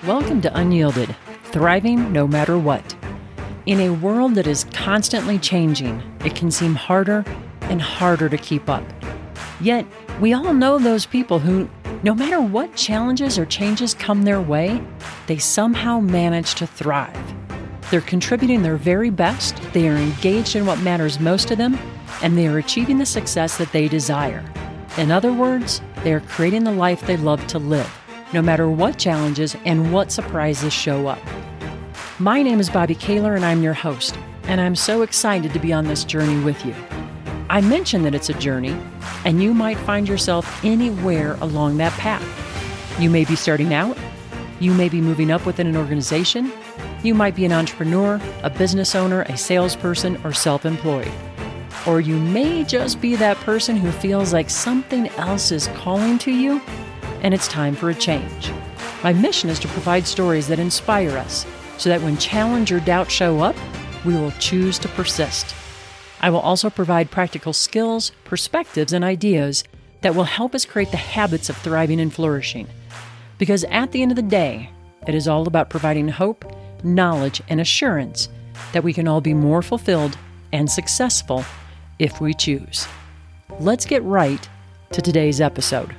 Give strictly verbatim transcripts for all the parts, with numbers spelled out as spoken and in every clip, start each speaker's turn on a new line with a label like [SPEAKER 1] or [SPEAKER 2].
[SPEAKER 1] Welcome to Unyielded, thriving no matter what. In a world that is constantly changing, it can seem harder and harder to keep up. Yet, we all know those people who, no matter what challenges or changes come their way, they somehow manage to thrive. They're contributing their very best, they are engaged in what matters most to them, and they are achieving the success that they desire. In other words, they are creating the life they love to live, no matter what challenges and what surprises show up. My name is Bobby Kaler, and I'm your host, and I'm so excited to be on this journey with you. I mentioned that it's a journey, and you might find yourself anywhere along that path. You may be starting out, you may be moving up within an organization, you might be an entrepreneur, a business owner, a salesperson, or self-employed. Or you may just be that person who feels like something else is calling to you, and it's time for a change. My mission is to provide stories that inspire us, so that when challenge or doubt show up, we will choose to persist. I will also provide practical skills, perspectives, and ideas that will help us create the habits of thriving and flourishing. Because at the end of the day, it is all about providing hope, knowledge, and assurance that we can all be more fulfilled and successful if we choose. Let's get right to today's episode.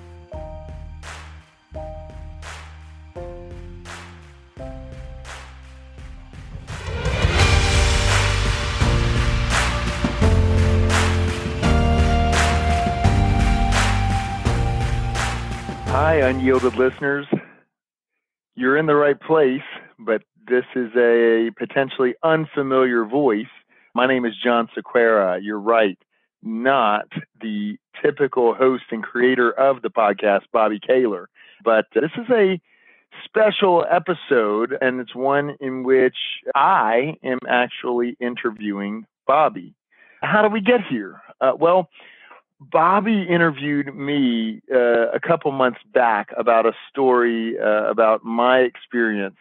[SPEAKER 2] Hi, Unyielded listeners. You're in the right place, but this is a potentially unfamiliar voice. My name is John Sequeira. You're right, not the typical host and creator of the podcast, Bobby Kaler. But this is a special episode, and it's one in which I am actually interviewing Bobby. How did we get here? Uh, well, Bobby interviewed me uh, a couple months back about a story uh, about my experience.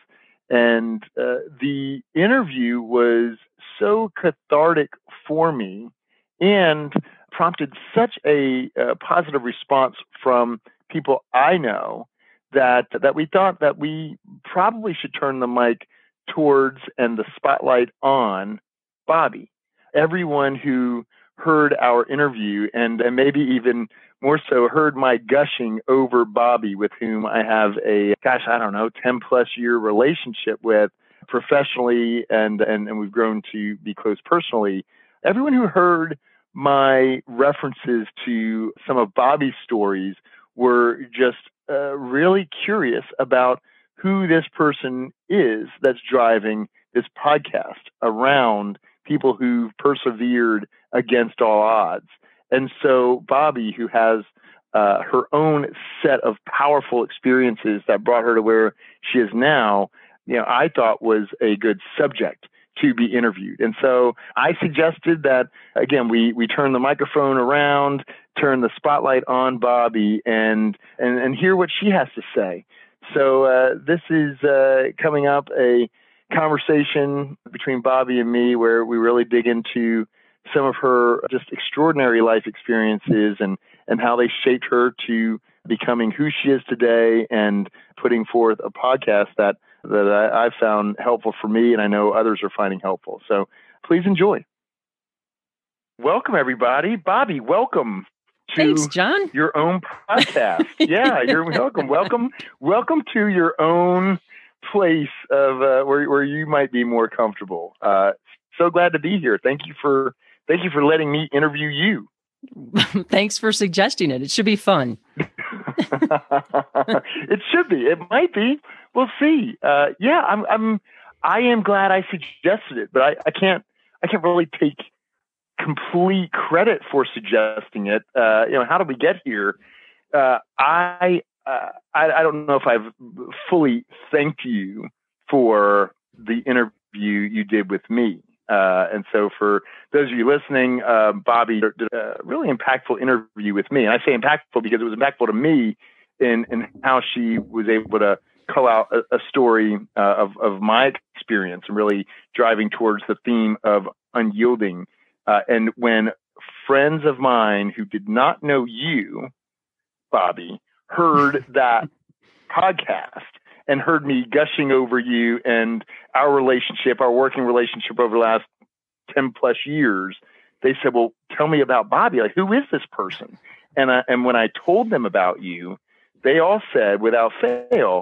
[SPEAKER 2] And uh, the interview was so cathartic for me and prompted such a uh, positive response from people I know that that we thought that we probably should turn the mic towards and the spotlight on Bobby. Everyone who heard our interview and, and maybe even more so heard my gushing over Bobby, with whom I have a, gosh, I don't know, ten plus year relationship with professionally, and, and, and we've grown to be close personally. Everyone who heard my references to some of Bobby's stories were just uh, really curious about who this person is that's driving this podcast around people who've persevered against all odds. And so Bobby, who has uh, her own set of powerful experiences that brought her to where she is now, you know, I thought was a good subject to be interviewed. And so I suggested that, again, we we turn the microphone around, turn the spotlight on Bobby, and and, and hear what she has to say. So uh, this is uh, coming up, a conversation between Bobby and me where we really dig into some of her just extraordinary life experiences and, and how they shaped her to becoming who she is today and putting forth a podcast that, that I, I've found helpful for me, and I know others are finding helpful. So please enjoy. Welcome, everybody. Bobby, welcome to
[SPEAKER 1] Thanks, John.
[SPEAKER 2] your own podcast. Yeah, you're welcome. Welcome, welcome to your own place of uh, where where you might be more comfortable. Uh, so glad to be here. Thank you for thank you for letting me interview you.
[SPEAKER 1] Thanks for suggesting it. It should be fun.
[SPEAKER 2] It should be. It might be. We'll see. Uh, yeah, I'm. I'm. I am glad I suggested it, but I, I can't. I can't really take complete credit for suggesting it. Uh, you know, how did we get here? Uh, I. Uh, I, I don't know if I've fully thanked you for the interview you did with me. Uh, and so for those of you listening, uh, Bobby did a really impactful interview with me. And I say impactful because it was impactful to me in, in how she was able to call out a, a story uh, of, of my experience and really driving towards the theme of unyielding. Uh, and when friends of mine who did not know you, Bobby, heard that podcast and heard me gushing over you and our relationship, our working relationship over the last ten plus years, they said, well, tell me about Bobby. Like, who is this person? And I, and when I told them about you, they all said without fail,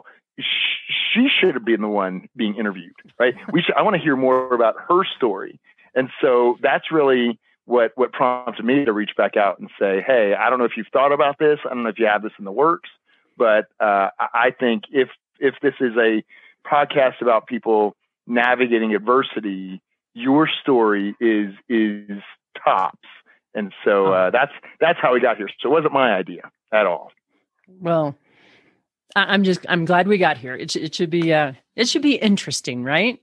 [SPEAKER 2] she should have been the one being interviewed, right? We should, I want to hear more about her story. And so that's really what, what prompted me to reach back out and say, hey, I don't know if you've thought about this. I don't know if you have this in the works, but uh, I think if, if this is a podcast about people navigating adversity, your story is, is tops. And so uh, that's, that's how we got here. So it wasn't my idea at all.
[SPEAKER 1] Well, I'm just, I'm glad we got here. It, it should be, uh, it should be interesting, right?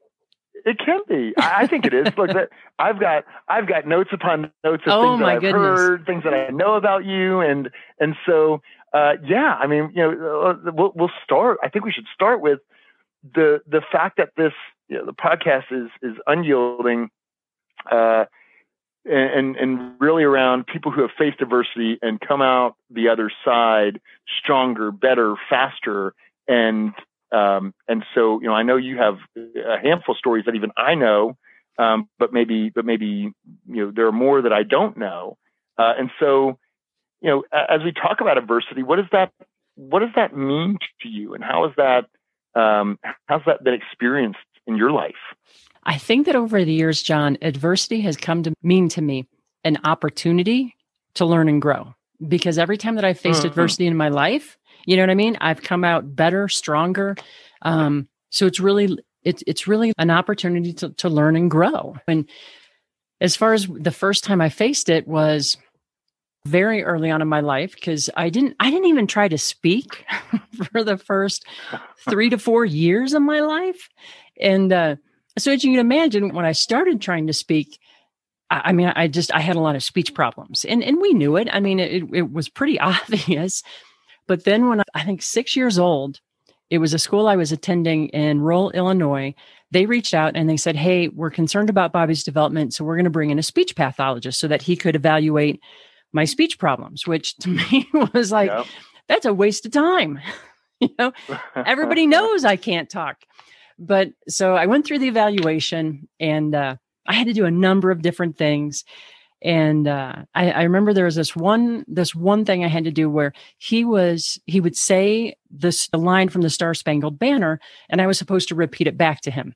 [SPEAKER 2] It can be. I think it is. Look, that I've got, I've got notes upon notes of
[SPEAKER 1] oh
[SPEAKER 2] things that I've
[SPEAKER 1] goodness.
[SPEAKER 2] heard, things that I know about you. And, and so, uh, yeah, I mean, you know, we'll, we'll start, I think we should start with the, the fact that this, you know, the podcast is, is unyielding, uh, and, and really around people who have faced adversity and come out the other side stronger, better, faster. And, um, and so, you know, I know you have a handful of stories that even I know, um, but maybe, but maybe, you know, there are more that I don't know. Uh, and so, you know, as we talk about adversity, what does that, what does that mean to you? And how is that, um, how's that been experienced in your life?
[SPEAKER 1] I think that over the years, John, adversity has come to mean to me an opportunity to learn and grow. Because every time that I've faced mm-hmm. adversity in my life, you know what I mean? I've come out better, stronger. Um, so it's really, it's it's really an opportunity to, to learn and grow. And as far as the first time I faced it was very early on in my life, because I didn't, I didn't even try to speak for the first three to four years of my life. And, uh, So as you can imagine, when I started trying to speak, I, I mean, I just, I had a lot of speech problems and, and we knew it. I mean, it, it was pretty obvious. But then when I, I think six years old, it was a school I was attending in rural Illinois. They reached out and they said, hey, we're concerned about Bobby's development. So we're going to bring in a speech pathologist so that he could evaluate my speech problems, which to me was like, yep. That's a waste of time. You know, everybody knows I can't talk. But so I went through the evaluation and uh, I had to do a number of different things. And uh, I, I remember there was this one, this one thing I had to do where he was, he would say this the line from the Star Spangled Banner, and I was supposed to repeat it back to him.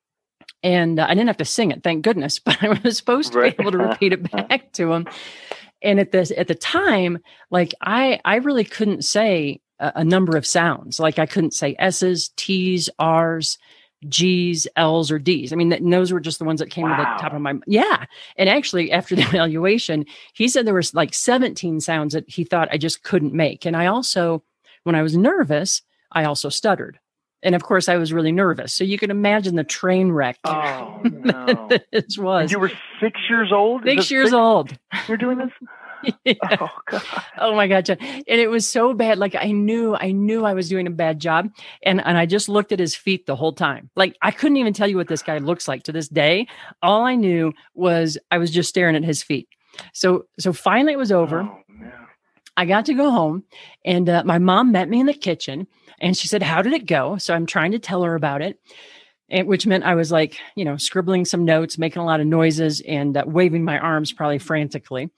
[SPEAKER 1] And uh, I didn't have to sing it, thank goodness, but I was supposed to right. be able to repeat it back to him. And at this, at the time, like I, I really couldn't say a, a number of sounds. Like I couldn't say S's, T's, R's, G's, L's, or D's. I mean, th- those were just the ones that came wow. to the top of my, yeah. And actually after the evaluation, he said there was like seventeen sounds that he thought I just couldn't make. And I also, when I was nervous, I also stuttered. And of course I was really nervous. So you can imagine the train wreck
[SPEAKER 2] oh, no.
[SPEAKER 1] this was.
[SPEAKER 2] And you were six years old?
[SPEAKER 1] Six years six? old.
[SPEAKER 2] You're doing this?
[SPEAKER 1] Yeah.
[SPEAKER 2] Oh, God.
[SPEAKER 1] Oh my God, John. And it was so bad. Like I knew, I knew I was doing a bad job. And, and I just looked at his feet the whole time. Like I couldn't even tell you what this guy looks like to this day. All I knew was I was just staring at his feet. So, so finally it was over.
[SPEAKER 2] Oh, no.
[SPEAKER 1] I got to go home and uh, my mom met me in the kitchen and she said, how did it go? So I'm trying to tell her about it. And, which meant I was like, you know, scribbling some notes, making a lot of noises and uh, waving my arms probably frantically.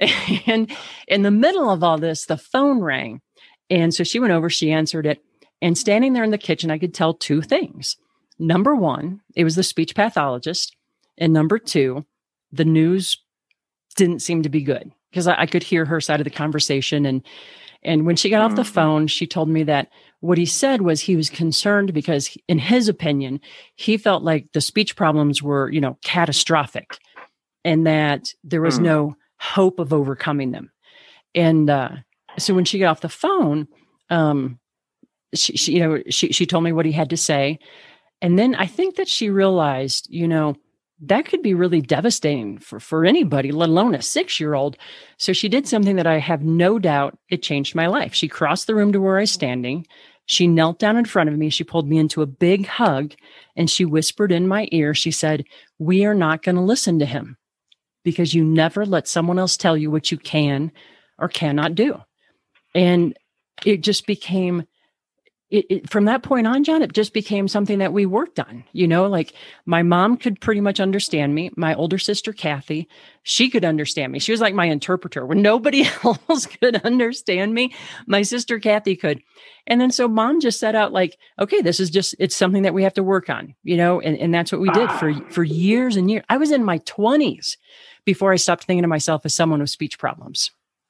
[SPEAKER 1] And in the middle of all this, the phone rang. And so she went over, she answered it. And standing there in the kitchen, I could tell two things. Number one, it was the speech pathologist. And number two, the news didn't seem to be good because I, I could hear her side of the conversation. And And when she got off the phone, she told me that what he said was he was concerned because in his opinion, he felt like the speech problems were, you know, catastrophic and that there was mm. no hope of overcoming them. And uh, so when she got off the phone, um, she, she, you know, she, she told me what he had to say. And then I think that she realized, you know, that could be really devastating for, for anybody, let alone a six-year-old. So she did something that I have no doubt it changed my life. She crossed the room to where I was standing. She knelt down in front of me. She pulled me into a big hug and she whispered in my ear, she said, we are not going to listen to him because you never let someone else tell you what you can or cannot do. And it just became, it, it, from that point on, John, it just became something that we worked on. You know, like my mom could pretty much understand me. My older sister, Kathy, she could understand me. She was like my interpreter. When nobody else could understand me, my sister, Kathy, could. And then so mom just set out like, okay, this is just, it's something that we have to work on, you know, and, and that's what we did for, for years and years. I was in my twenties before I stopped thinking of myself as someone with speech problems.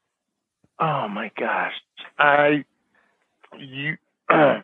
[SPEAKER 2] Oh my gosh. I, you, uh,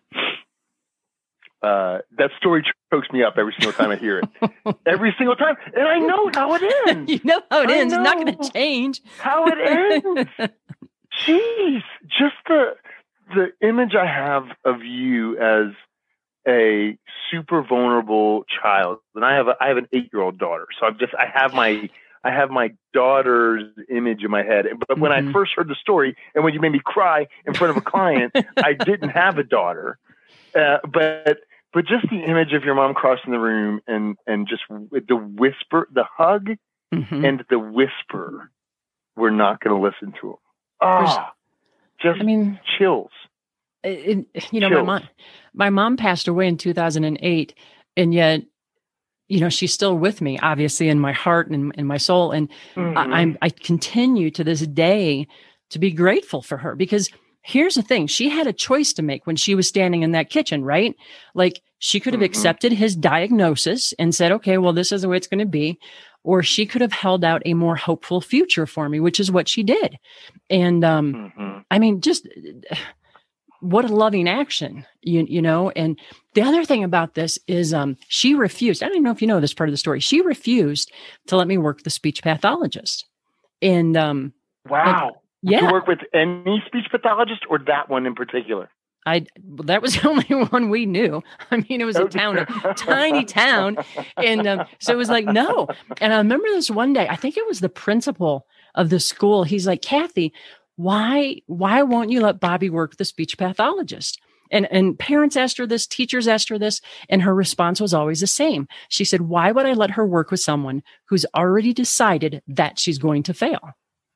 [SPEAKER 2] uh, that story chokes me up every single time I hear it. Every single time. And I know how it ends.
[SPEAKER 1] You know how it
[SPEAKER 2] I
[SPEAKER 1] ends. It's not going
[SPEAKER 2] know
[SPEAKER 1] to change.
[SPEAKER 2] How it ends. Jeez. Just the, the image I have of you as a super vulnerable child. And I have a, I have an eight-year-old daughter. So I've just, I have my, I have my daughter's image in my head. But when mm-hmm. I first heard the story and when you made me cry in front of a client, I didn't have a daughter. Uh, but but just the image of your mom crossing the room and, and just the whisper, the hug mm-hmm. and the whisper, we're not going to listen to him. Oh, just I mean, chills.
[SPEAKER 1] It, you know, chills. my mom, my mom passed away in two thousand eight, and yet, you know, she's still with me, obviously, in my heart and in my soul. And mm-hmm. I, I'm, I continue to this day to be grateful for her, because here's the thing. She had a choice to make when she was standing in that kitchen, right? Like she could have mm-hmm. accepted his diagnosis and said, okay, well, this is the way it's going to be. Or she could have held out a more hopeful future for me, which is what she did. And um, mm-hmm. I mean, just what a loving action, you, you know? And the other thing about this is um, she refused. I don't even know if you know this part of the story. She refused to let me work with the speech pathologist. And um,
[SPEAKER 2] wow.
[SPEAKER 1] Like, yeah.
[SPEAKER 2] Did you work with any speech pathologist or that one in particular?
[SPEAKER 1] I, well, that was the only one we knew. I mean, it was a town, a tiny town. And um, so it was like, no. And I remember this one day, I think it was the principal of the school. He's like, Kathy, why, why won't you let Bobby work with the speech pathologist? And, and parents asked her this, teachers asked her this, and her response was always the same. She said, why would I let her work with someone who's already decided that she's going to fail?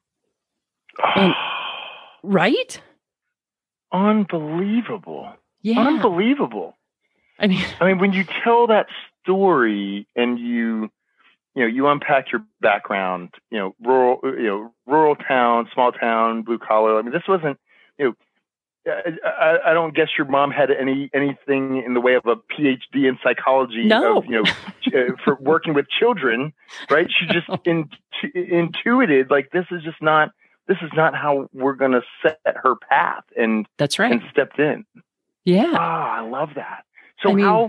[SPEAKER 1] And, right?
[SPEAKER 2] Unbelievable.
[SPEAKER 1] Yeah.
[SPEAKER 2] Unbelievable.
[SPEAKER 1] I mean,
[SPEAKER 2] I mean, when you tell that story and you, you know, you unpack your background, you know, rural, you know, rural town, small town, blue collar. I mean, this wasn't, you know, I, I don't guess your mom had any anything in the way of a P H D in psychology,
[SPEAKER 1] no.
[SPEAKER 2] of, you know, for working with children, right? She just in, intuited like this is just not. This is not how we're going to set her path, and
[SPEAKER 1] that's right.
[SPEAKER 2] And stepped in.
[SPEAKER 1] Yeah.
[SPEAKER 2] Oh, I love that. So
[SPEAKER 1] I mean,
[SPEAKER 2] how?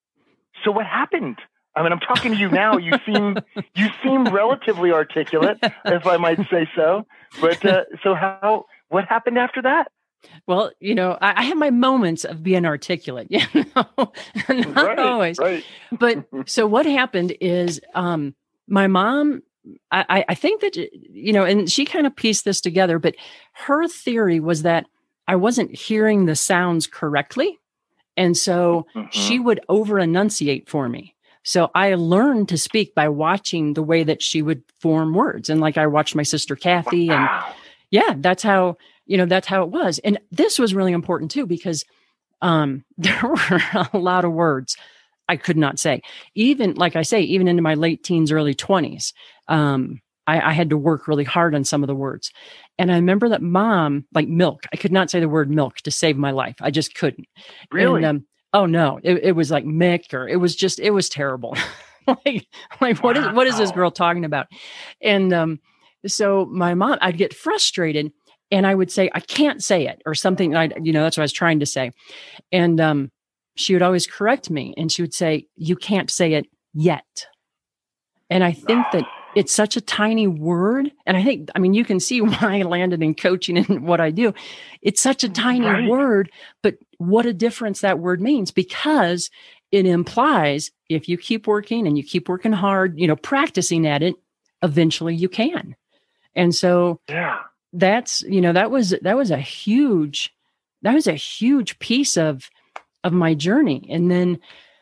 [SPEAKER 2] So what happened? I mean, I'm talking to you now. You seem you seem relatively articulate, if I might say so. But uh, so how? What happened after that?
[SPEAKER 1] Well, you know, I, I have my moments of being articulate. You know, not
[SPEAKER 2] right,
[SPEAKER 1] always.
[SPEAKER 2] Right.
[SPEAKER 1] But so what happened is, um, my mom. I, I think that, you know, and she kind of pieced this together, but her theory was that I wasn't hearing the sounds correctly. And so mm-hmm. she would over enunciate for me. So I learned to speak by watching the way that she would form words. And like I watched my sister Kathy
[SPEAKER 2] wow.
[SPEAKER 1] and yeah, that's how, you know, that's how it was. And this was really important too, because um, there were a lot of words I could not say. Even, like I say, even into my late teens, early twenties, um, I, I had to work really hard on some of the words. And I remember that mom, like milk, I could not say the word milk to save my life. I just couldn't.
[SPEAKER 2] Really?
[SPEAKER 1] And, um, oh no, it, it was like Mick, or it was just, it was terrible. like, like what is, what is this girl talking about? And um, so my mom, I'd get frustrated and I would say, I can't say it, or something. I, you know, that's what I was trying to say. And, um, she would always correct me and she would say, you can't say it yet. And I think that it's such a tiny word. And I think, I mean, you can see why I landed in coaching and what I do. It's such a tiny
[SPEAKER 2] right.
[SPEAKER 1] word, but what a difference that word means, because it implies if you keep working and you keep working hard, you know, practicing at it, eventually you can. And so
[SPEAKER 2] yeah,
[SPEAKER 1] that's, you know, that was, that was a huge, that was a huge piece of, of my journey. And then,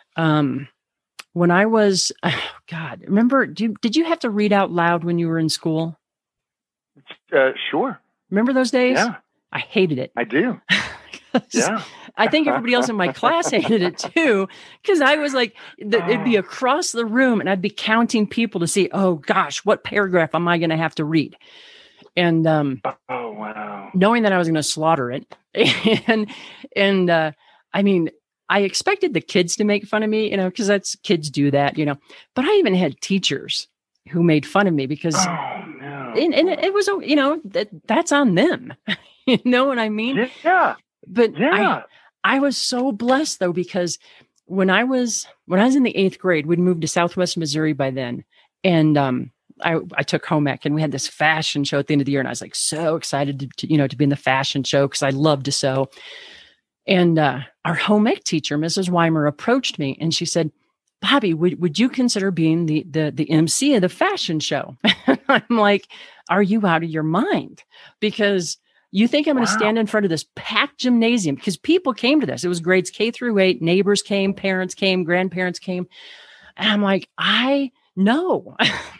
[SPEAKER 1] um, when I was, oh God, remember, do you, did you have to read out loud when you were in school?
[SPEAKER 2] Uh, sure.
[SPEAKER 1] Remember those days?
[SPEAKER 2] Yeah.
[SPEAKER 1] I hated it.
[SPEAKER 2] I do. Yeah.
[SPEAKER 1] I think everybody else in my class hated it too, because I was like, the, it'd be across the room and I'd be counting people to see, oh gosh, what paragraph am I going to have to read? And um,
[SPEAKER 2] oh wow,
[SPEAKER 1] knowing that I was going to slaughter it, and and uh, I mean, I expected the kids to make fun of me, you know, because that's kids do that, you know. But I even had teachers who made fun of me because,
[SPEAKER 2] oh, no.
[SPEAKER 1] and, and it was, you know, that that's on them. You know what I mean?
[SPEAKER 2] Yeah.
[SPEAKER 1] But
[SPEAKER 2] yeah.
[SPEAKER 1] I, I was so blessed though, because when I was when I was in the eighth grade, we'd moved to Southwest Missouri by then, and um. I, I took home ec and we had this fashion show at the end of the year. And I was like, so excited to, to you know, to be in the fashion show because I love to sew. And uh, our home ec teacher, Missus Weimer, approached me and she said, Bobby, would, would you consider being the, the, the M C of the fashion show? I'm like, are you out of your mind? Because you think I'm going to wow. stand in front of this packed gymnasium, because people came to this. It was grades K through eight, neighbors came, parents came, grandparents came. And I'm like, I know.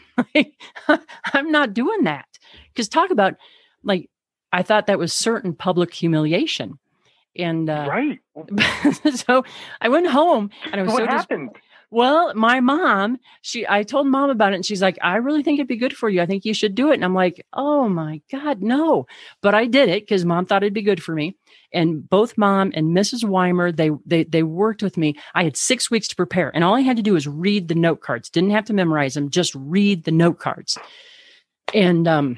[SPEAKER 1] I'm not doing that. Because talk about, like, I thought that was certain public humiliation. And uh,
[SPEAKER 2] right.
[SPEAKER 1] so I went home and I was
[SPEAKER 2] what
[SPEAKER 1] so
[SPEAKER 2] happened?
[SPEAKER 1] Dis- well, my mom, she, I told mom about it and she's like, I really think it'd be good for you. I think you should do it. And I'm like, oh my God, no. But I did it because mom thought it'd be good for me. And both mom and Missus Weimer, they, they, they worked with me. I had six weeks to prepare and all I had to do was read the note cards. Didn't have to memorize them, just read the note cards. And um,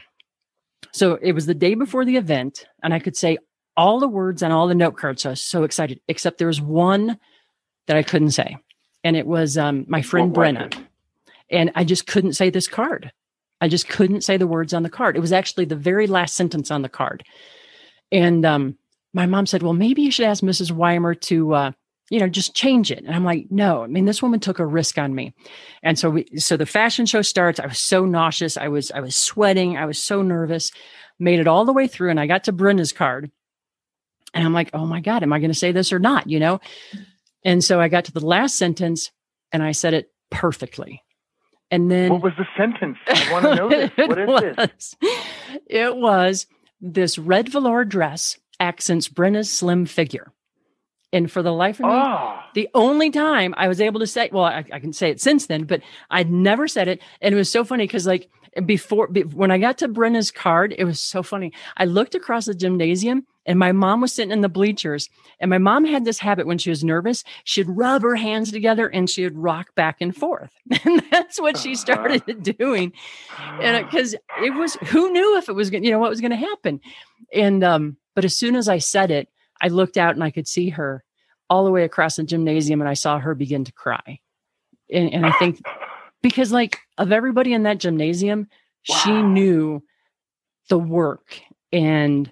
[SPEAKER 1] so it was the day before the event and I could say all the words on all the note cards. So I was so excited, except there was one that I couldn't say. And it was um, my friend Brenna. And I just couldn't say this card. I just couldn't say the words on the card. It was actually the very last sentence on the card. And um, my mom said, well, maybe you should ask Missus Weimer to, uh, you know, just change it. And I'm like, no, I mean, this woman took a risk on me. And so we, so the fashion show starts. I was so nauseous. I was, I was sweating. I was so nervous, made it all the way through. And I got to Brenna's card and I'm like, oh my God, am I going to say this or not? You know? And so I got to the last sentence and I said it perfectly. And then
[SPEAKER 2] what was the sentence? I want to know this. What is
[SPEAKER 1] was,
[SPEAKER 2] this?
[SPEAKER 1] It was, this red velour dress accents Brenna's slim figure. And for the life of me, oh. the only time I was able to say, well, I, I can say it since then, but I'd never said it. And it was so funny because like before, be, when I got to Brenna's card, it was so funny. I looked across the gymnasium and my mom was sitting in the bleachers. And my mom had this habit when she was nervous, she'd rub her hands together and she would rock back and forth. And that's what she started uh-huh. doing. And because it, it was, who knew if it was, you know, what was going to happen. And, um, but as soon as I said it, I looked out and I could see her all the way across the gymnasium and I saw her begin to cry. And, and I think because like of everybody in that gymnasium, wow. she knew the work and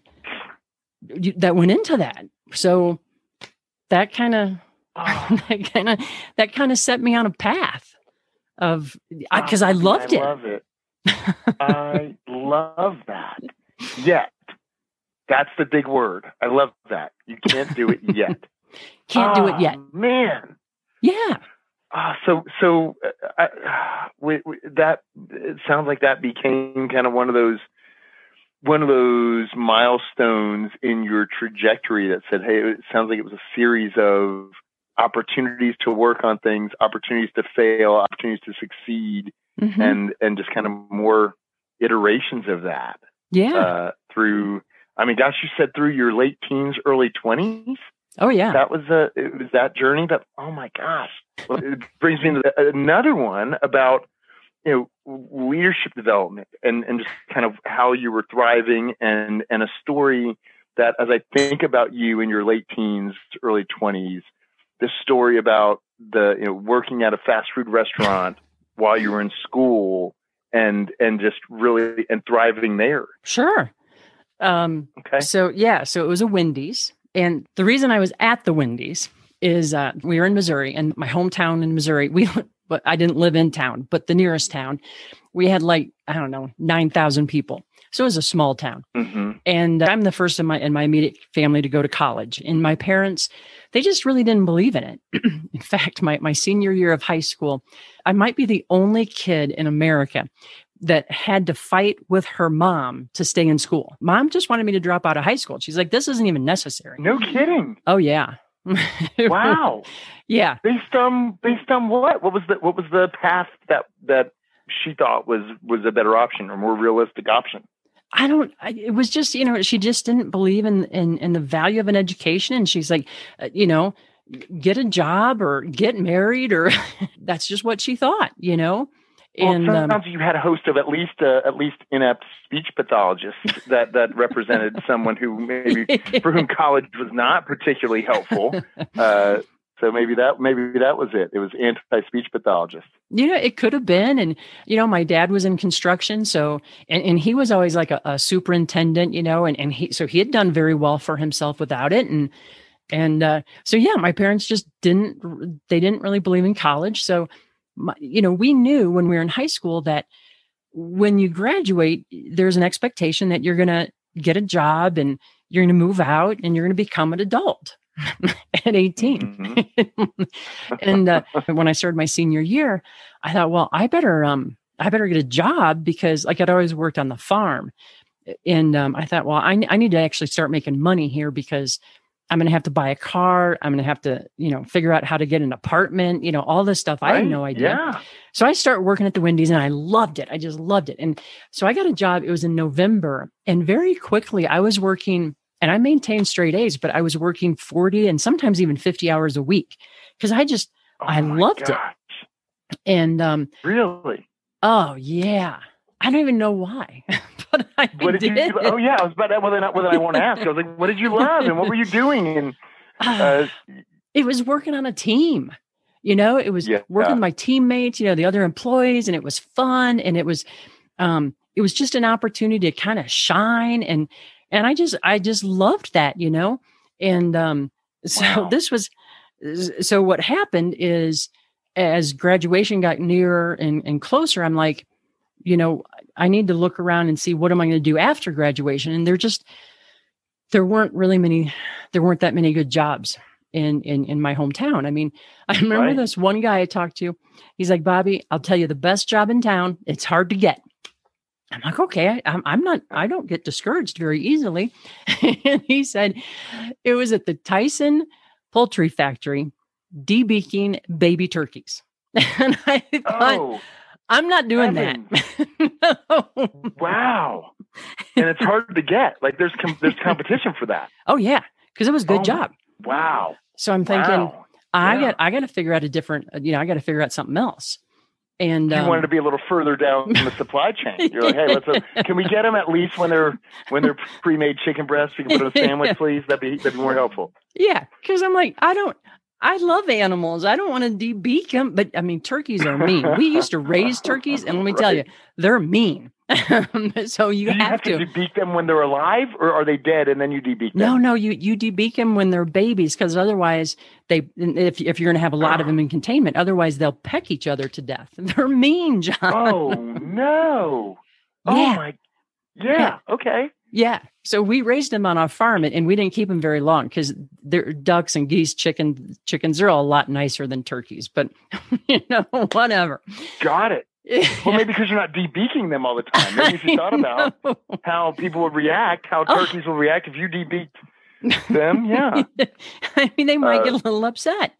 [SPEAKER 1] that went into that. So that kind of, oh. that kind of, that kind of set me on a path of, I, cause I loved
[SPEAKER 2] I
[SPEAKER 1] it.
[SPEAKER 2] I love it. I love that. Yet. That's the big word. I love that. You can't do it yet.
[SPEAKER 1] Can't
[SPEAKER 2] oh,
[SPEAKER 1] do it yet.
[SPEAKER 2] Man.
[SPEAKER 1] Yeah.
[SPEAKER 2] Uh, so, so uh, we, we, that it sounds like that became kind of one of those, one of those milestones in your trajectory that said, "Hey, it sounds like it was a series of opportunities to work on things, opportunities to fail, opportunities to succeed, mm-hmm. and and just kind of more iterations of that."
[SPEAKER 1] Yeah.
[SPEAKER 2] Uh, through, I mean, gosh, you said through your late teens, early twenties.
[SPEAKER 1] Oh yeah,
[SPEAKER 2] that was a it was that journey. That oh my gosh, well, it brings me to another one about you know leadership development and and just kind of how you were thriving and and a story that as I think about you in your late teens, early twenties, this story about the you know working at a fast food restaurant while you were in school and and just really and thriving there.
[SPEAKER 1] Sure. Um, okay. So yeah, so it was a Wendy's. And the reason I was at the Wendy's is uh, we were in Missouri, and my hometown in Missouri, we, but I didn't live in town, but the nearest town, we had like, I don't know, nine thousand people. So it was a small town. Mm-hmm. And I'm the first in my, in my immediate family to go to college. And my parents, they just really didn't believe in it. In fact, my, my senior year of high school, I might be the only kid in America that had to fight with her mom to stay in school. Mom just wanted me to drop out of high school. She's like, this isn't even necessary.
[SPEAKER 2] No kidding.
[SPEAKER 1] Oh yeah.
[SPEAKER 2] Wow.
[SPEAKER 1] Yeah.
[SPEAKER 2] Based on based on what? What was the what was the path that that she thought was was a better option or more realistic option?
[SPEAKER 1] I don't, I, it was just, you know, she just didn't believe in, in, in the value of an education. And she's like, uh, you know, get a job or get married, or that's just what she thought, you know?
[SPEAKER 2] And well, sometimes um, you had a host of at least uh, at least inept speech pathologists that, that represented someone who maybe for whom college was not particularly helpful. Uh, so maybe that maybe that was it. It was anti-speech pathologist.
[SPEAKER 1] You know, it could have been. And, you know, my dad was in construction. So, and, and he was always like a, a superintendent, you know, and, and he, so he had done very well for himself without it. And, and, uh, so yeah, my parents just didn't, they didn't really believe in college. So, my, you know, we knew when we were in high school that when you graduate, there's an expectation that you're going to get a job and you're going to move out and you're going to become an adult at eighteen. Mm-hmm. And uh, when I started my senior year, I thought, well, I better, um, I better get a job because like I'd always worked on the farm. And um, I thought, well, I, I need to actually start making money here because I'm going to have to buy a car. I'm going to have to, you know, figure out how to get an apartment, you know, all this stuff.
[SPEAKER 2] Right?
[SPEAKER 1] I had no idea.
[SPEAKER 2] Yeah.
[SPEAKER 1] So I started working at the Wendy's and I loved it. I just loved it. And so I got a job. It was in November. And very quickly I was working, and I maintained straight A's, but I was working forty and sometimes even fifty hours a week because I just,
[SPEAKER 2] oh
[SPEAKER 1] I loved
[SPEAKER 2] gosh.
[SPEAKER 1] it. And um,
[SPEAKER 2] really?
[SPEAKER 1] Oh, yeah. I don't even know why, but I
[SPEAKER 2] what did.
[SPEAKER 1] did.
[SPEAKER 2] You, oh, yeah. I was about that. Well, then, well, then I want to ask. I was like, what did you love and what were you doing? And uh,
[SPEAKER 1] it was working on a team. You know, it was
[SPEAKER 2] yeah,
[SPEAKER 1] working
[SPEAKER 2] yeah.
[SPEAKER 1] with my teammates, you know, the other employees, and it was fun. And it was, um, it was just an opportunity to kind of shine. And, and I just, I just loved that, you know? And, um, so
[SPEAKER 2] wow.
[SPEAKER 1] this was, so what happened is as graduation got nearer and, and closer, I'm like, you know, I need to look around and see what am I going to do after graduation. And there just, there weren't really many, there weren't that many good jobs in, in, in my hometown. I mean, I remember
[SPEAKER 2] right.
[SPEAKER 1] this one guy I talked to, he's like, Bobby, I'll tell you the best job in town. It's hard to get. I'm like, okay, I, I'm, I'm not, I don't get discouraged very easily. And he said it was at the Tyson Poultry Factory, debeaking baby turkeys. And I thought,
[SPEAKER 2] oh,
[SPEAKER 1] I'm not doing
[SPEAKER 2] heavens.
[SPEAKER 1] that. No.
[SPEAKER 2] Wow. And it's hard to get. Like there's com- there's competition for that.
[SPEAKER 1] Oh yeah, because it was a good
[SPEAKER 2] oh,
[SPEAKER 1] job.
[SPEAKER 2] Wow.
[SPEAKER 1] So I'm thinking,
[SPEAKER 2] wow.
[SPEAKER 1] I
[SPEAKER 2] yeah.
[SPEAKER 1] got I got to figure out a different. You know, I got to figure out something else. And
[SPEAKER 2] you
[SPEAKER 1] um,
[SPEAKER 2] wanted to be a little further down the supply chain. You're like, hey, let's. Uh, can we get them at least when they're when they're pre-made chicken breasts? We can put in a sandwich, please. That'd be that'd be more helpful.
[SPEAKER 1] Yeah, because I'm like, I don't. I love animals. I don't want to debeak them, but I mean, turkeys are mean. We used to raise turkeys, and let me
[SPEAKER 2] right.
[SPEAKER 1] tell you, they're mean. So you,
[SPEAKER 2] Do you
[SPEAKER 1] have,
[SPEAKER 2] have to
[SPEAKER 1] to
[SPEAKER 2] debeak them when they're alive, or are they dead and then you debeak them?
[SPEAKER 1] No, no, you you debeak them when they're babies, because otherwise they, if if you're going to have a lot of them in containment, otherwise they'll peck each other to death. They're mean, John.
[SPEAKER 2] Oh no!
[SPEAKER 1] Yeah.
[SPEAKER 2] Oh my, yeah.
[SPEAKER 1] Yeah.
[SPEAKER 2] Okay.
[SPEAKER 1] Yeah. So we raised them on our farm, and, and we didn't keep them very long because they're ducks and geese, chicken, chickens are all a lot nicer than turkeys. But you know, whatever.
[SPEAKER 2] Got it. Well, maybe because you're not debeaking them all the time. Maybe if you thought about how people would react, how turkeys will react if you debeaked them. Yeah.
[SPEAKER 1] I mean, they might
[SPEAKER 2] uh,
[SPEAKER 1] get a little upset.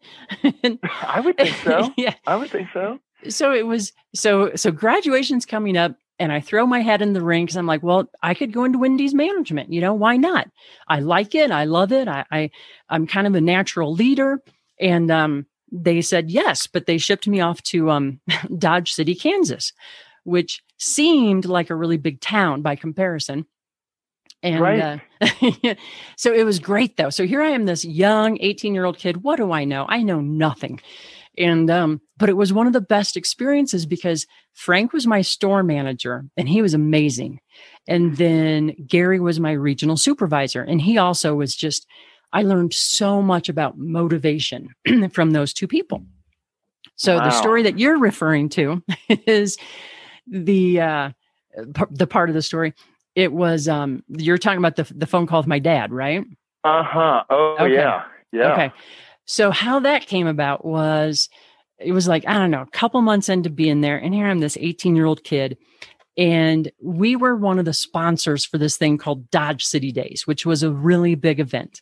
[SPEAKER 2] I would think so.
[SPEAKER 1] Yeah.
[SPEAKER 2] I would think so.
[SPEAKER 1] So it was, so, so graduation's coming up, and I throw my head in the ring because I'm like, well, I could go into Wendy's management. You know, why not? I like it. I love it. I, I I'm kind of a natural leader. And, um, they said yes, but they shipped me off to um, Dodge City, Kansas, which seemed like a really big town by comparison. And
[SPEAKER 2] right.
[SPEAKER 1] uh, so it was great, though. So here I am, this young eighteen-year-old kid. What do I know? I know nothing. And um, but it was one of the best experiences because Frank was my store manager, and he was amazing. And then Gary was my regional supervisor, and he also was just, I learned so much about motivation from those two people. So
[SPEAKER 2] wow.
[SPEAKER 1] the story that you're referring to is the uh, p- the part of the story. It was um, you're talking about the the phone call with my dad, right?
[SPEAKER 2] Uh huh. Oh
[SPEAKER 1] okay.
[SPEAKER 2] yeah, yeah.
[SPEAKER 1] Okay. So how that came about was, it was like, I don't know, a couple months into being there, and here I'm this eighteen year old kid, And we were one of the sponsors for this thing called Dodge City Days, which was a really big event.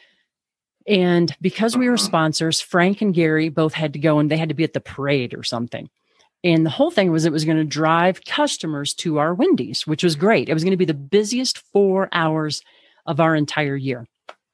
[SPEAKER 1] And because we were sponsors, Frank and Gary both had to go, and they had to be at the parade or something. And the whole thing was it was going to drive customers to our Wendy's, which was great. It was going to be the busiest four hours of our entire year.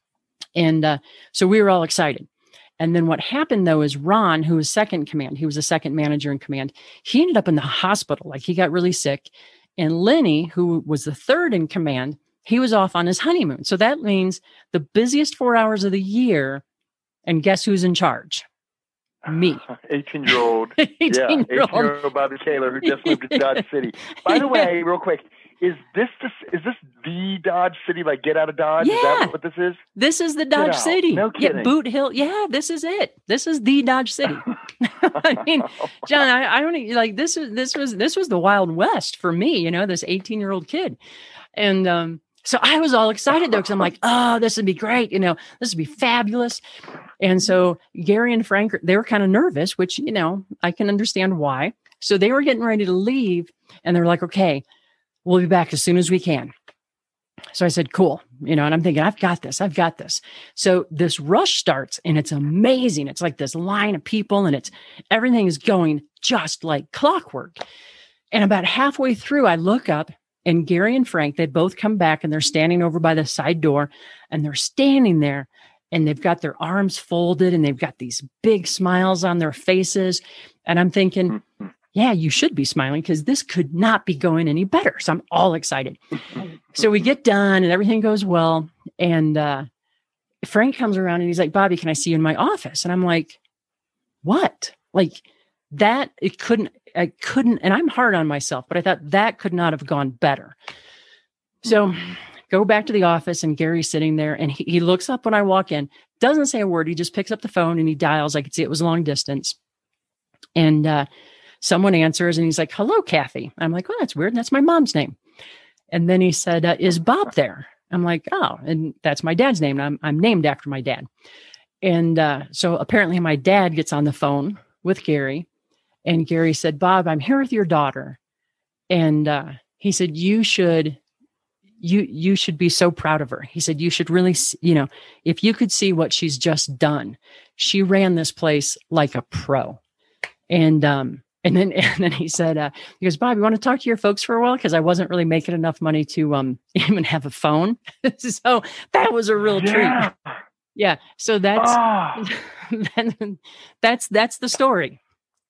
[SPEAKER 1] And uh, so we were all excited. And then what happened, though, is Ron, who was second in command, he was a second manager in command, he ended up in the hospital. Like, he got really sick. And Lenny, who was the third in command, he was off on his honeymoon. So that means the busiest four hours of the year. And guess who's in charge? Me.
[SPEAKER 2] eighteen-year-old. eighteen-year-old. Yeah, eighteen-year-old Bobby Taylor, who just moved to Dodge City. By the way, real quick, is this the, is this the Dodge City, like Get Out of Dodge?
[SPEAKER 1] Yeah.
[SPEAKER 2] Is that what this is?
[SPEAKER 1] This is the Dodge City.
[SPEAKER 2] No kidding.
[SPEAKER 1] Yeah, Boot Hill. Yeah, this is it. This is the Dodge City. I mean, John, I, I don't even, like this is this was this was the Wild West for me, you know, this eighteen-year-old kid. And um so I was all excited, though, because I'm like, oh, this would be great. You know, this would be fabulous. And so Gary and Frank, they were kind of nervous, which, you know, I can understand why. So they were getting ready to leave. And they're like, okay, we'll be back as soon as we can. So I said, cool. You know, and I'm thinking, I've got this. I've got this. So this rush starts, and it's amazing. It's like this line of people, and it's everything is going just like clockwork. And about halfway through, I look up, and Gary and Frank, they both come back, and they're standing over by the side door, and they're standing there, and they've got their arms folded, and they've got these big smiles on their faces. And I'm thinking, yeah, you should be smiling, because this could not be going any better. So I'm all excited. So we get done, and everything goes well. And uh, Frank comes around, and he's like, Bobby, can I see you in my office? And I'm like, what? Like that, it couldn't, I couldn't, and I'm hard on myself, but I thought that could not have gone better. So go back to the office, and Gary's sitting there, and he, he looks up when I walk in, doesn't say a word. He just picks up the phone and he dials. I could see it was long distance. And uh, someone answers, and he's like, hello, Kathy. I'm like, well, that's weird. That's my mom's name. And then he said, uh, is Bob there? I'm like, oh, and that's my dad's name. I'm, I'm named after my dad. And uh, so apparently my dad gets on the phone with Gary. And Gary said, Bob, I'm here with your daughter. And uh, he said, you should, you, you should be so proud of her. He said, you should really, you know, if you could see what she's just done, she ran this place like a pro. And, um, and then, and then he said, uh, he goes, Bob, you want to talk to your folks for a while? Cause I wasn't really making enough money to, um, even have a phone. So that was a real
[SPEAKER 2] yeah.
[SPEAKER 1] treat. Yeah. So that's,
[SPEAKER 2] Oh.
[SPEAKER 1] that's, that's the story.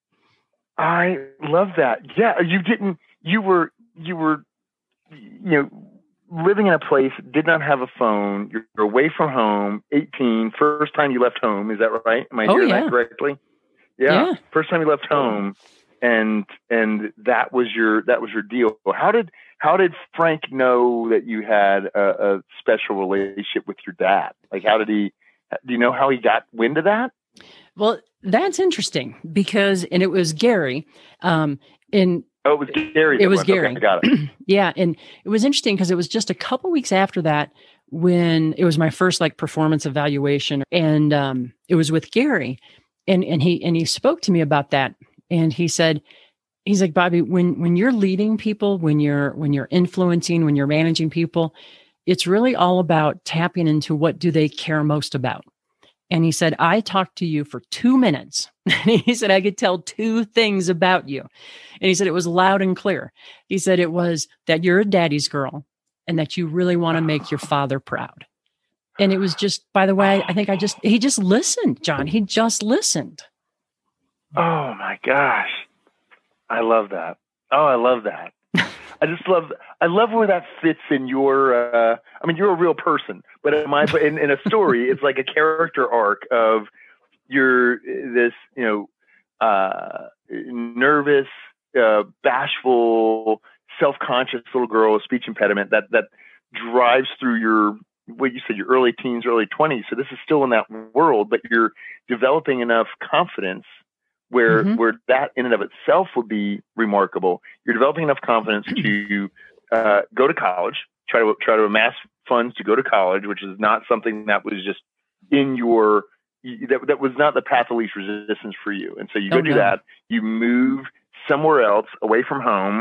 [SPEAKER 2] I love that. Yeah, you didn't, you were, you were, you know, living in a place, did not have a phone. You're, you're away from home, eighteen, first time you left home. Is that right? Am I
[SPEAKER 1] Oh,
[SPEAKER 2] hearing
[SPEAKER 1] yeah.
[SPEAKER 2] that correctly? Yeah.
[SPEAKER 1] Yeah.
[SPEAKER 2] First time you left home, and, and that was your, that was your deal. How did, how did Frank know that you had a, a special relationship with your dad? Like, how did he, do you know how he got wind of that?
[SPEAKER 1] Well, that's interesting because, and it was Gary, um, and
[SPEAKER 2] Oh, it was Gary.
[SPEAKER 1] it was
[SPEAKER 2] one.
[SPEAKER 1] Gary.
[SPEAKER 2] Okay, I got it.
[SPEAKER 1] Yeah. And it was interesting because it was just a couple weeks after that when it was my first like performance evaluation, and um, it was with Gary, and, and he, and he spoke to me about that. And he said, he's like, Bobby, when, when you're leading people, when you're, when you're influencing, when you're managing people, it's really all about tapping into what do they care most about. And he said, I talked to you for two minutes. He said, I could tell two things about you. And he said, it was loud and clear. He said, it was that you're a daddy's girl and that you really want to make your father proud. And it was just, by the way, I think I just, he just listened, John. He just listened.
[SPEAKER 2] Oh my gosh. I love that. Oh, I love that. I just love, I love where that fits in your, uh, I mean, you're a real person, but in my, in, in a story, it's like a character arc of you're this, you know, uh, nervous, uh, bashful, self-conscious little girl with speech impediment that, that drives through your, what you said, your early teens, early twenties. So this is still in that world, but you're developing enough confidence where mm-hmm. where that in and of itself would be remarkable. You're developing enough confidence to uh, go to college, try to try to amass funds to go to college, which is not something that was just in your that that was not the path of least resistance for you. And so you go oh, do no. that. You move somewhere else, away from home,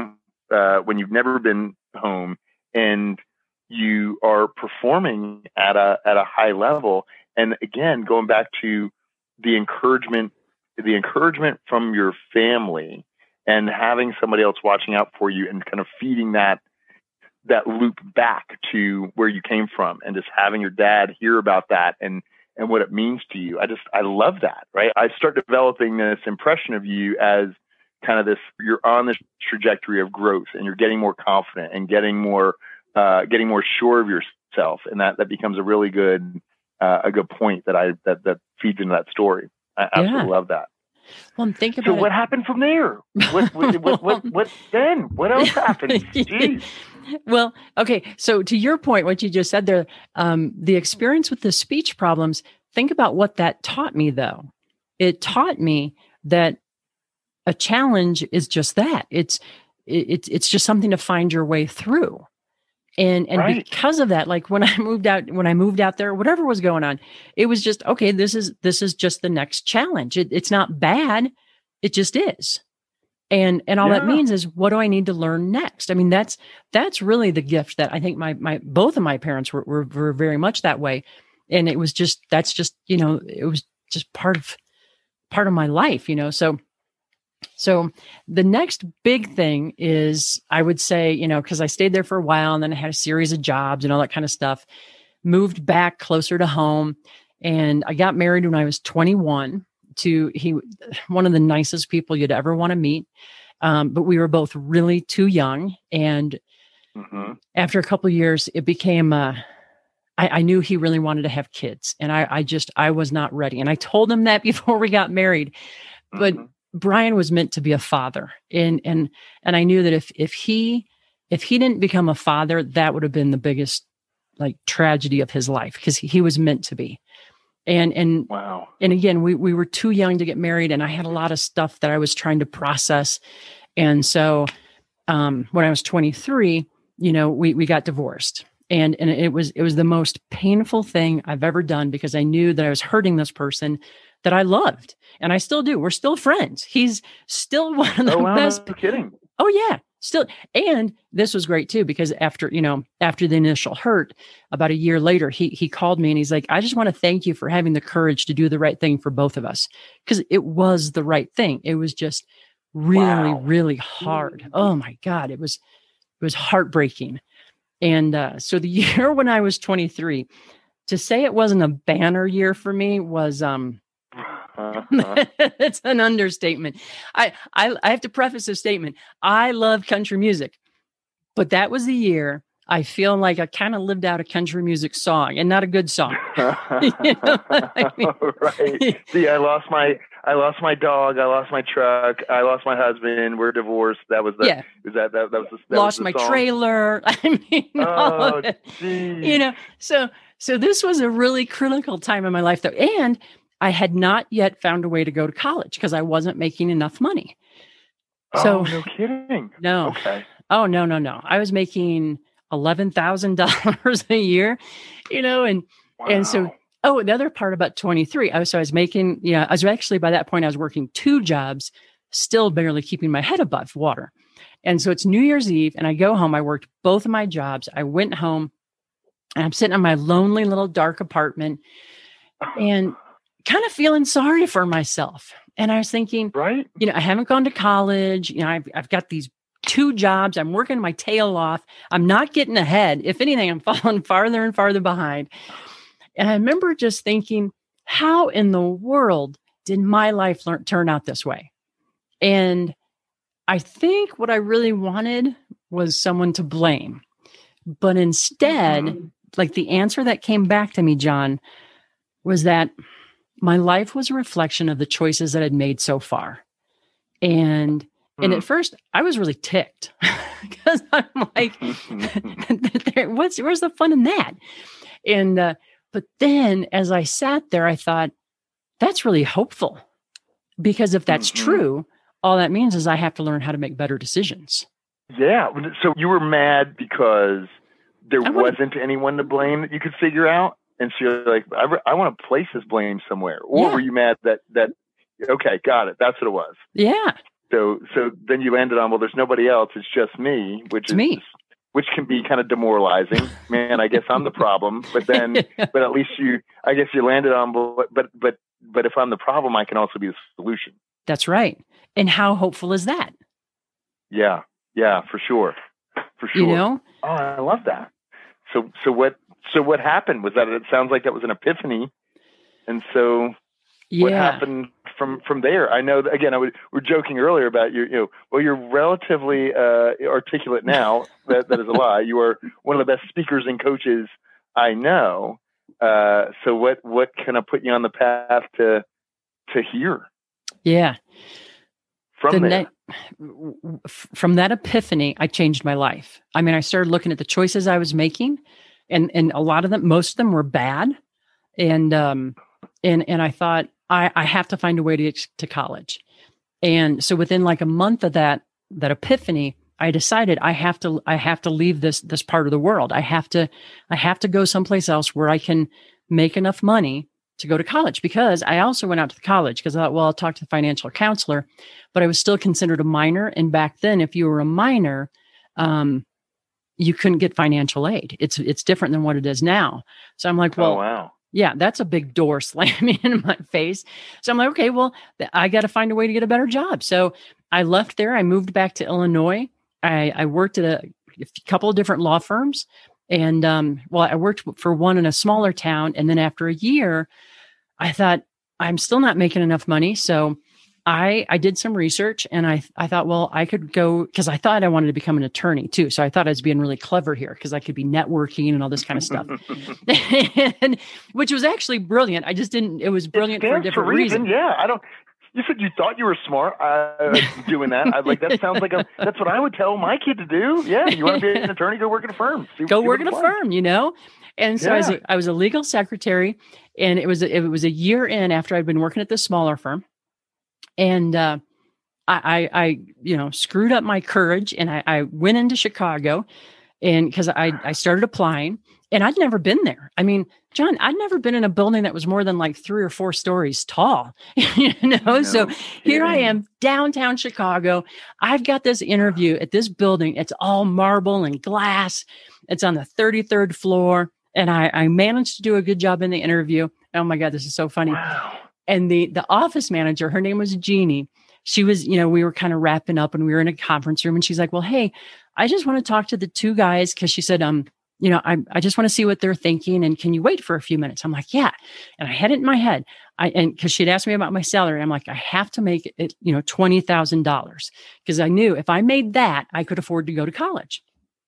[SPEAKER 2] uh, when you've never been home and you are performing at a at a high level. And again, going back to the encouragement, the encouragement from your family and having somebody else watching out for you and kind of feeding that that loop back to where you came from, and just having your dad hear about that and and what it means to you. I just I love that, right? I start developing this impression of you as kind of this, you're on this trajectory of growth and you're getting more confident and getting more uh, getting more sure of yourself, and that that becomes a really good uh, a good point that I that that feeds into that story. I absolutely yeah. love that.
[SPEAKER 1] Well, think about
[SPEAKER 2] so what
[SPEAKER 1] it.
[SPEAKER 2] happened from there? What what, what, what, what then? What else happened? Jeez.
[SPEAKER 1] Well, okay. So to your point, what you just said there, um, the experience with the speech problems, think about what that taught me, though. It taught me that a challenge is just that. It's it, it's just something to find your way through. And and right. because of that, like when I moved out, when I moved out there, whatever was going on, it was just, okay, this is this is just the next challenge. It, it's not bad. It just is. And and all yeah. that means is, what do I need to learn next? I mean, that's that's really the gift that I think my my both of my parents were were, were very much that way. And it was just, that's just, you know, it was just part of part of my life, you know. So so the next big thing is, I would say, you know, because I stayed there for a while and then I had a series of jobs and all that kind of stuff, moved back closer to home. And I got married when I was twenty-one. To he, one of the nicest people you'd ever want to meet. Um, but we were both really too young. And mm-hmm. after a couple of years, it became, uh, I, I knew he really wanted to have kids. And I, I just, I was not ready. And I told him that before we got married, but mm-hmm. Brian was meant to be a father. And, and, and I knew that if, if he, if he didn't become a father, that would have been the biggest like tragedy of his life, because he, he was meant to be. And, and,
[SPEAKER 2] wow.
[SPEAKER 1] And again, we, we were too young to get married, and I had a lot of stuff that I was trying to process. And so, um, when I was twenty-three, you know, we, we got divorced, and, and it was, it was the most painful thing I've ever done, because I knew that I was hurting this person that I loved, and I still do. We're still friends. He's still one of the
[SPEAKER 2] oh, wow,
[SPEAKER 1] best.
[SPEAKER 2] No kidding.
[SPEAKER 1] Oh yeah. Still, and this was great too, because after, you know, after the initial hurt, about a year later, he he called me and he's like, I just want to thank you for having the courage to do the right thing for both of us. Because it was the right thing. It was just really, wow. really hard. Oh my God. It was, it was heartbreaking. And uh, so the year when I was twenty-three, to say it wasn't a banner year for me was, um, it's an understatement. I, I I have to preface this statement. I love country music, but that was the year I feel like I kind of lived out a country music song, and not a good song. You know what I mean?
[SPEAKER 2] Right. See, I lost my I lost my dog. I lost my truck. I lost my husband. We're divorced. That was the. Yeah. Was that that, that was the, that
[SPEAKER 1] lost
[SPEAKER 2] was the
[SPEAKER 1] my
[SPEAKER 2] song?
[SPEAKER 1] Trailer. I mean,
[SPEAKER 2] oh,
[SPEAKER 1] you know. So so this was a really critical time in my life, though, and I had not yet found a way to go to college because I wasn't making enough money. So,
[SPEAKER 2] oh, no kidding.
[SPEAKER 1] No.
[SPEAKER 2] Okay.
[SPEAKER 1] Oh, no, no, no. I was making eleven thousand dollars a year, you know, and, wow. and so, oh, the other part about twenty-three, I was, so I was making, you know, I was actually, by that point, I was working two jobs, still barely keeping my head above water. And so it's New Year's Eve, and I go home. I worked both of my jobs. I went home, and I'm sitting in my lonely little dark apartment, and kind of feeling sorry for myself. And I was thinking,
[SPEAKER 2] right.
[SPEAKER 1] you know, I haven't gone to college. You know, I've, I've got these two jobs. I'm working my tail off. I'm not getting ahead. If anything, I'm falling farther and farther behind. And I remember just thinking, how in the world did my life learn, turn out this way? And I think what I really wanted was someone to blame. But instead, mm-hmm. like the answer that came back to me, John, was that my life was a reflection of the choices that I'd made so far. And, mm. and at first I was really ticked because I'm like, what's, where's the fun in that? And, uh, but then as I sat there, I thought, that's really hopeful, because if that's mm-hmm. true, all that means is I have to learn how to make better decisions.
[SPEAKER 2] Yeah. So you were mad because there
[SPEAKER 1] I
[SPEAKER 2] wasn't wanna... anyone to blame that you could figure out? And so you're like, I, re- I want to place this blame somewhere. Or
[SPEAKER 1] yeah.
[SPEAKER 2] were you mad that, that, okay, got it. That's what it was.
[SPEAKER 1] Yeah.
[SPEAKER 2] So, so then you landed on, well, there's nobody else. It's just me, which
[SPEAKER 1] it's
[SPEAKER 2] is
[SPEAKER 1] me.
[SPEAKER 2] Which can be kind of demoralizing. Man, I guess I'm the problem. But then, but at least you, I guess you landed on, but, but, but, but if I'm the problem, I can also be the solution.
[SPEAKER 1] That's right. And how hopeful is that?
[SPEAKER 2] Yeah. Yeah, for sure. For sure.
[SPEAKER 1] You know?
[SPEAKER 2] Oh, I love that. So, so what, so what happened was that it sounds like that was an epiphany. And so
[SPEAKER 1] yeah.
[SPEAKER 2] what happened from, from there? I know that, again, I was, we were joking earlier about your, you know, well, you're relatively uh, articulate now. that, that is a lie. You are one of the best speakers and coaches I know. Uh, so what, what kind of put you on the path to, to here?
[SPEAKER 1] Yeah.
[SPEAKER 2] From
[SPEAKER 1] the
[SPEAKER 2] there.
[SPEAKER 1] Ne- from that epiphany, I changed my life. I mean, I started looking at the choices I was making, and, and a lot of them, most of them were bad. And, um, and, and I thought, I, I have to find a way to get to college. And so within like a month of that, that epiphany, I decided I have to, I have to leave this, this part of the world. I have to, I have to go someplace else where I can make enough money to go to college, because I also went out to the college because I thought, well, I'll talk to the financial counselor, but I was still considered a minor. And back then, if you were a minor, um, you couldn't get financial aid. It's, it's different than what it is now. So I'm like, well,
[SPEAKER 2] oh, wow.
[SPEAKER 1] Yeah, that's a big door slamming in my face. So I'm like, okay, well, I got to find a way to get a better job. So I left there. I moved back to Illinois. I, I worked at a, a couple of different law firms. And, um, well, I worked for one in a smaller town. And then after a year, I thought, I'm still not making enough money. So I, I did some research, and I, I thought, well, I could go, because I thought I wanted to become an attorney too. So I thought I was being really clever here because I could be networking and all this kind of stuff, and, which was actually brilliant. I just didn't, it was brilliant for a different reason.
[SPEAKER 2] reason. Yeah. I don't, you said you thought you were smart uh, doing that. I like, that sounds like a, that's what I would tell my kid to do. Yeah. You want to be an attorney, go work at a firm. See,
[SPEAKER 1] go
[SPEAKER 2] see
[SPEAKER 1] work at a like. firm, you know? And so yeah. I, was a, I was a legal secretary, and it was, it was a year in after I'd been working at this smaller firm. And uh, I, I, I, you know, screwed up my courage, and I, I went into Chicago, and because I, I started applying, and I'd never been there. I mean, John, I'd never been in a building that was more than like three or four stories tall, you know? No so kidding. Here I am, downtown Chicago. I've got this interview at this building. It's all marble and glass. It's on the thirty-third floor. And I, I managed to do a good job in the interview. Oh my God, this is so funny.
[SPEAKER 2] Wow.
[SPEAKER 1] And the, the office manager, her name was Jeannie. She was, you know, we were kind of wrapping up, and we were in a conference room, and she's like, well, hey, I just want to talk to the two guys. Cause she said, um, you know, I, I just want to see what they're thinking. And can you wait for a few minutes? I'm like, yeah. And I had it in my head. I, and cause she'd asked me about my salary. I'm like, I have to make it, you know, twenty thousand dollars. Cause I knew if I made that, I could afford to go to college.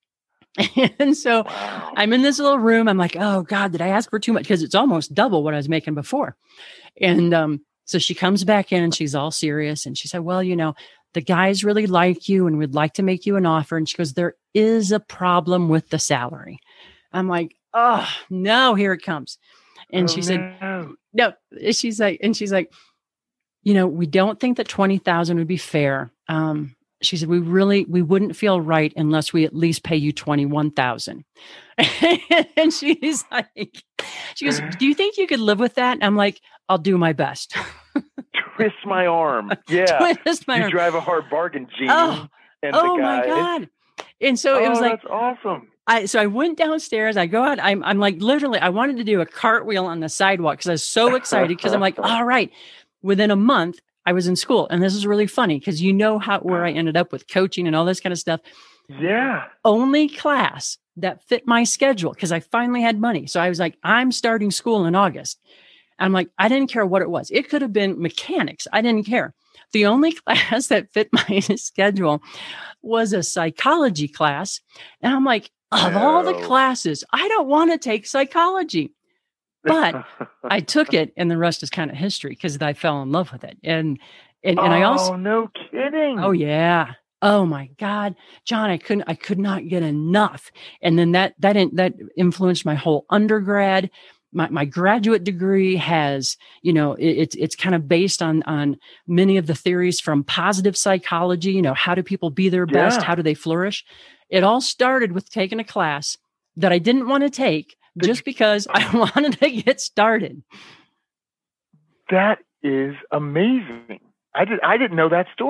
[SPEAKER 1] And so wow. I'm in this little room. I'm like, oh God, did I ask for too much? Because it's almost double what I was making before. And um, so she comes back in, and she's all serious. And she said, well, you know, the guys really like you and would like to make you an offer. And she goes, there is a problem with the salary. I'm like, oh no, here it comes. And
[SPEAKER 2] oh,
[SPEAKER 1] she said,
[SPEAKER 2] no.
[SPEAKER 1] no, she's like, and she's like, you know, we don't think that twenty thousand would be fair. Um, She said, we really, we wouldn't feel right unless we at least pay you twenty-one thousand. And she's like, she goes, do you think you could live with that? And I'm like, I'll do my best.
[SPEAKER 2] Twist my arm. Yeah.
[SPEAKER 1] Twist my
[SPEAKER 2] you
[SPEAKER 1] arm.
[SPEAKER 2] drive a hard bargain, Gene.
[SPEAKER 1] Oh,
[SPEAKER 2] and
[SPEAKER 1] oh
[SPEAKER 2] the guy.
[SPEAKER 1] my God. And so
[SPEAKER 2] oh,
[SPEAKER 1] it was like,
[SPEAKER 2] that's awesome.
[SPEAKER 1] I, so I went downstairs, I go out, I'm, I'm like, literally, I wanted to do a cartwheel on the sidewalk because I was so excited, because I'm like, all right, within a month, I was in school. And this is really funny because you know how, where I ended up with coaching and all this kind of stuff.
[SPEAKER 2] Yeah.
[SPEAKER 1] Only class that fit my schedule, because I finally had money. So I was like, I'm starting school in August. I'm like, I didn't care what it was. It could have been mechanics. I didn't care. The only class that fit my schedule was a psychology class. And I'm like, of
[SPEAKER 2] no.
[SPEAKER 1] all the classes, I don't want to take psychology. But I took it, and the rest is kind of history, because I fell in love with it. And and, and
[SPEAKER 2] oh,
[SPEAKER 1] I also,
[SPEAKER 2] no kidding.
[SPEAKER 1] Oh yeah. Oh my God, John, I couldn't, I could not get enough. And then that, that, that influenced my whole undergrad. My, my graduate degree has, you know, it, it's, it's kind of based on, on many of the theories from positive psychology. You know, how do people be their best?
[SPEAKER 2] Yeah.
[SPEAKER 1] How do they flourish? It all started with taking a class that I didn't want to take, just because I wanted to get started.
[SPEAKER 2] That is amazing. I did. I didn't know that story.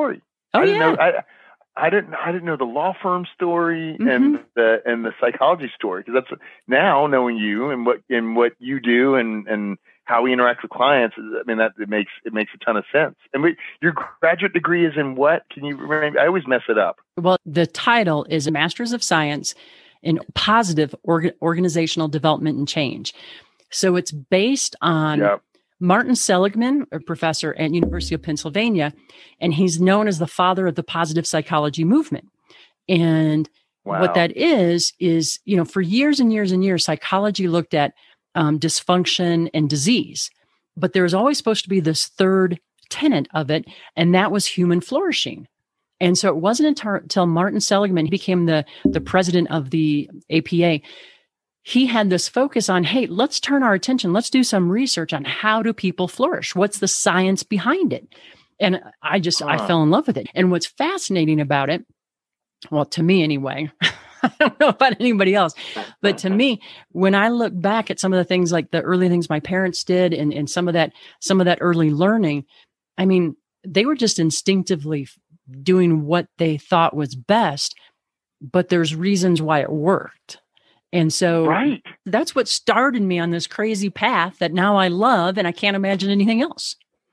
[SPEAKER 1] Oh
[SPEAKER 2] I didn't
[SPEAKER 1] yeah.
[SPEAKER 2] know. I, I didn't. I didn't know the law firm story
[SPEAKER 1] Mm-hmm.
[SPEAKER 2] and the and the psychology story, because that's now knowing you and what and what you do and and how we interact with clients. I mean, that it makes it makes a ton of sense. And we, your graduate degree is in what? Can you remember? I always mess it up.
[SPEAKER 1] Well, the title is a Master's of Science in Positive Org- Organizational Development and Change. So it's based on
[SPEAKER 2] Yep.
[SPEAKER 1] Martin Seligman, a professor at University of Pennsylvania, and he's known as the father of the positive psychology movement. And
[SPEAKER 2] Wow.
[SPEAKER 1] what that is, is, you know, for years and years and years, psychology looked at um, dysfunction and disease, but there was always supposed to be this third tenet of it, and that was human flourishing. And so it wasn't until, until Martin Seligman became the, the president of the A P A, he had this focus on, hey, let's turn our attention. Let's do some research on how do people flourish? What's the science behind it? And I just, huh. I fell in love with it. And what's fascinating about it, well, to me anyway, I don't know about anybody else, but to me, when I look back at some of the things, like the early things my parents did and, and some of that, some of that early learning, I mean, they were just instinctively doing what they thought was best, but there's reasons why it worked. And so
[SPEAKER 2] right.
[SPEAKER 1] that's what started me on this crazy path that now I love, and I can't imagine anything else.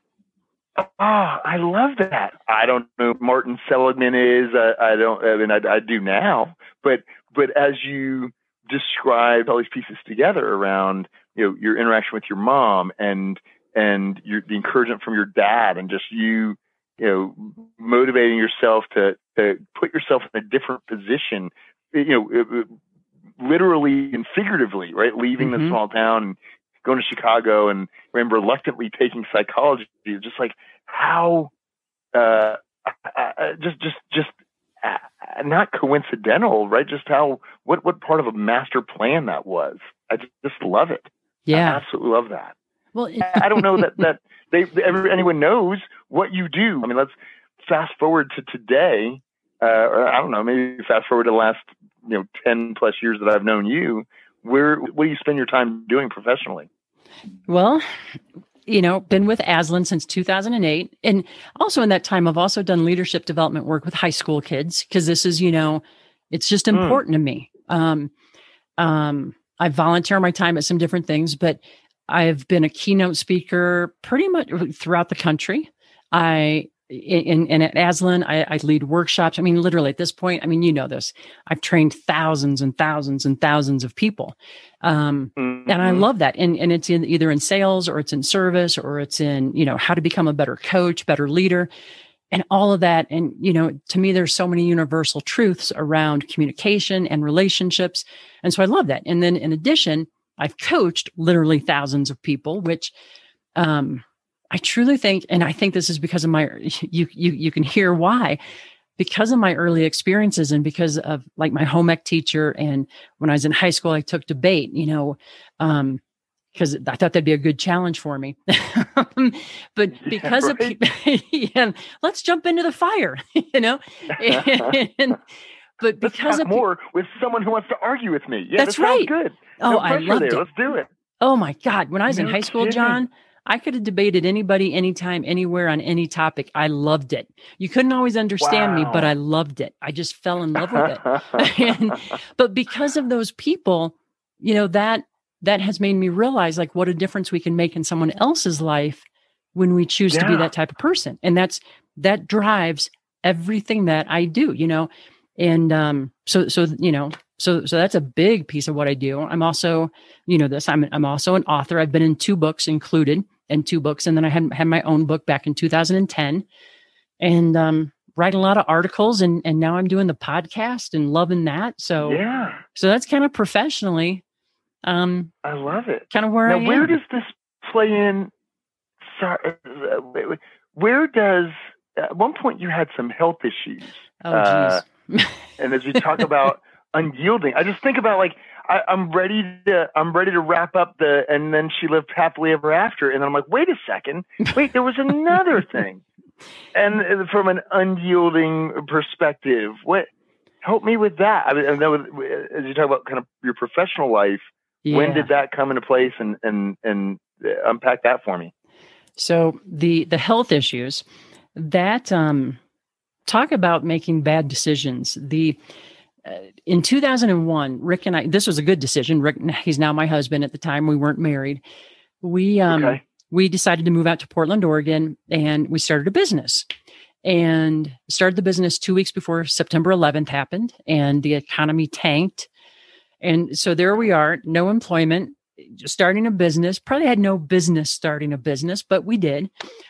[SPEAKER 2] Oh, I love that. I don't know who Martin Seligman is. I, I don't, I mean, I, I do now, but, but as you described all these pieces together around, you know, your interaction with your mom and, and your, the encouragement from your dad, and just you, you know, motivating yourself to, to put yourself in a different position, you know, it, it, literally and figuratively, right? Leaving mm-hmm. the small town and going to Chicago, and remember reluctantly taking psychology. Just like how, uh, uh, just, just, just uh, not coincidental, right? Just how, what, what part of a master plan that was. I just, just love it.
[SPEAKER 1] Yeah.
[SPEAKER 2] I absolutely love that.
[SPEAKER 1] Well,
[SPEAKER 2] I don't know that, that they, every, anyone knows what you do. I mean, let's fast forward to today. Uh, or I don't know, maybe fast forward to the last, you know, ten plus years that I've known you. Where, what do you spend your time doing professionally?
[SPEAKER 1] Well, you know, been with Aslan since two thousand eight. And also in that time, I've also done leadership development work with high school kids, because this is, you know, it's just important mm. to me. Um, um, I volunteer my time at some different things, but I've been a keynote speaker pretty much throughout the country. I, in, in at Aslan, I, I lead workshops. I mean, literally at this point, I mean, you know this, I've trained thousands and thousands and thousands of people. Um, mm-hmm. And I love that. And, and it's in either in sales, or it's in service, or it's in, you know, how to become a better coach, better leader, and all of that. And, you know, to me, there's so many universal truths around communication and relationships. And so I love that. And then in addition, I've coached literally thousands of people, which, um, I truly think, and I think this is because of my, you, you, you can hear why, because of my early experiences, and because of like my home ec teacher. And when I was in high school, I took debate, you know, um, because I thought that'd be a good challenge for me. But because yeah, right. of people, yeah, let's jump into the fire, you know, and, but because
[SPEAKER 2] let's
[SPEAKER 1] of
[SPEAKER 2] more with someone who wants to argue with me. Yeah,
[SPEAKER 1] that's
[SPEAKER 2] that
[SPEAKER 1] right.
[SPEAKER 2] Good.
[SPEAKER 1] Oh,
[SPEAKER 2] no
[SPEAKER 1] I loved
[SPEAKER 2] there.
[SPEAKER 1] it.
[SPEAKER 2] Let's do it.
[SPEAKER 1] Oh my God. When I was no in high school,
[SPEAKER 2] kidding.
[SPEAKER 1] John, I could have debated anybody, anytime, anywhere on any topic. I loved it. You couldn't always understand
[SPEAKER 2] wow.
[SPEAKER 1] me, but I loved it. I just fell in love with it. and, but because of those people, you know, that, that has made me realize like what a difference we can make in someone else's life when we choose yeah. to be that type of person. And that's, that drives everything that I do, you know? And, um, so, so, you know, so, so that's a big piece of what I do. I'm also, you know, this, I'm, I'm also an author. I've been in two books included in two books. And then I had, had my own book back in two thousand ten, and, um, writing a lot of articles, and, and now I'm doing the podcast and loving that. So,
[SPEAKER 2] yeah,
[SPEAKER 1] so that's kind of professionally, um,
[SPEAKER 2] I love it.
[SPEAKER 1] Kind of where
[SPEAKER 2] now,
[SPEAKER 1] I am.
[SPEAKER 2] Where does this play in? Sorry, where does, at one point you had some health issues.
[SPEAKER 1] Oh, geez.
[SPEAKER 2] Uh, and as we talk about unyielding, I just think about like, I, I'm ready to, I'm ready to wrap up the, and then she lived happily ever after. And I'm like, wait a second, wait, there was another thing. And from an unyielding perspective, what, help me with that. I mean, I know as you talk about kind of your professional life, yeah. when did that come into place, and, and, and unpack that for me?
[SPEAKER 1] So the, the health issues that, um, talk about making bad decisions. The uh, in two thousand one, Rick and I, this was a good decision. Rick, he's now my husband. At the time, we weren't married. We um,
[SPEAKER 2] Okay.
[SPEAKER 1] we decided to move out to Portland, Oregon, and we started a business. And started the business two weeks before September eleventh happened, and the economy tanked. And so there we are, no employment, just starting a business. Probably had no business starting a business, but we did.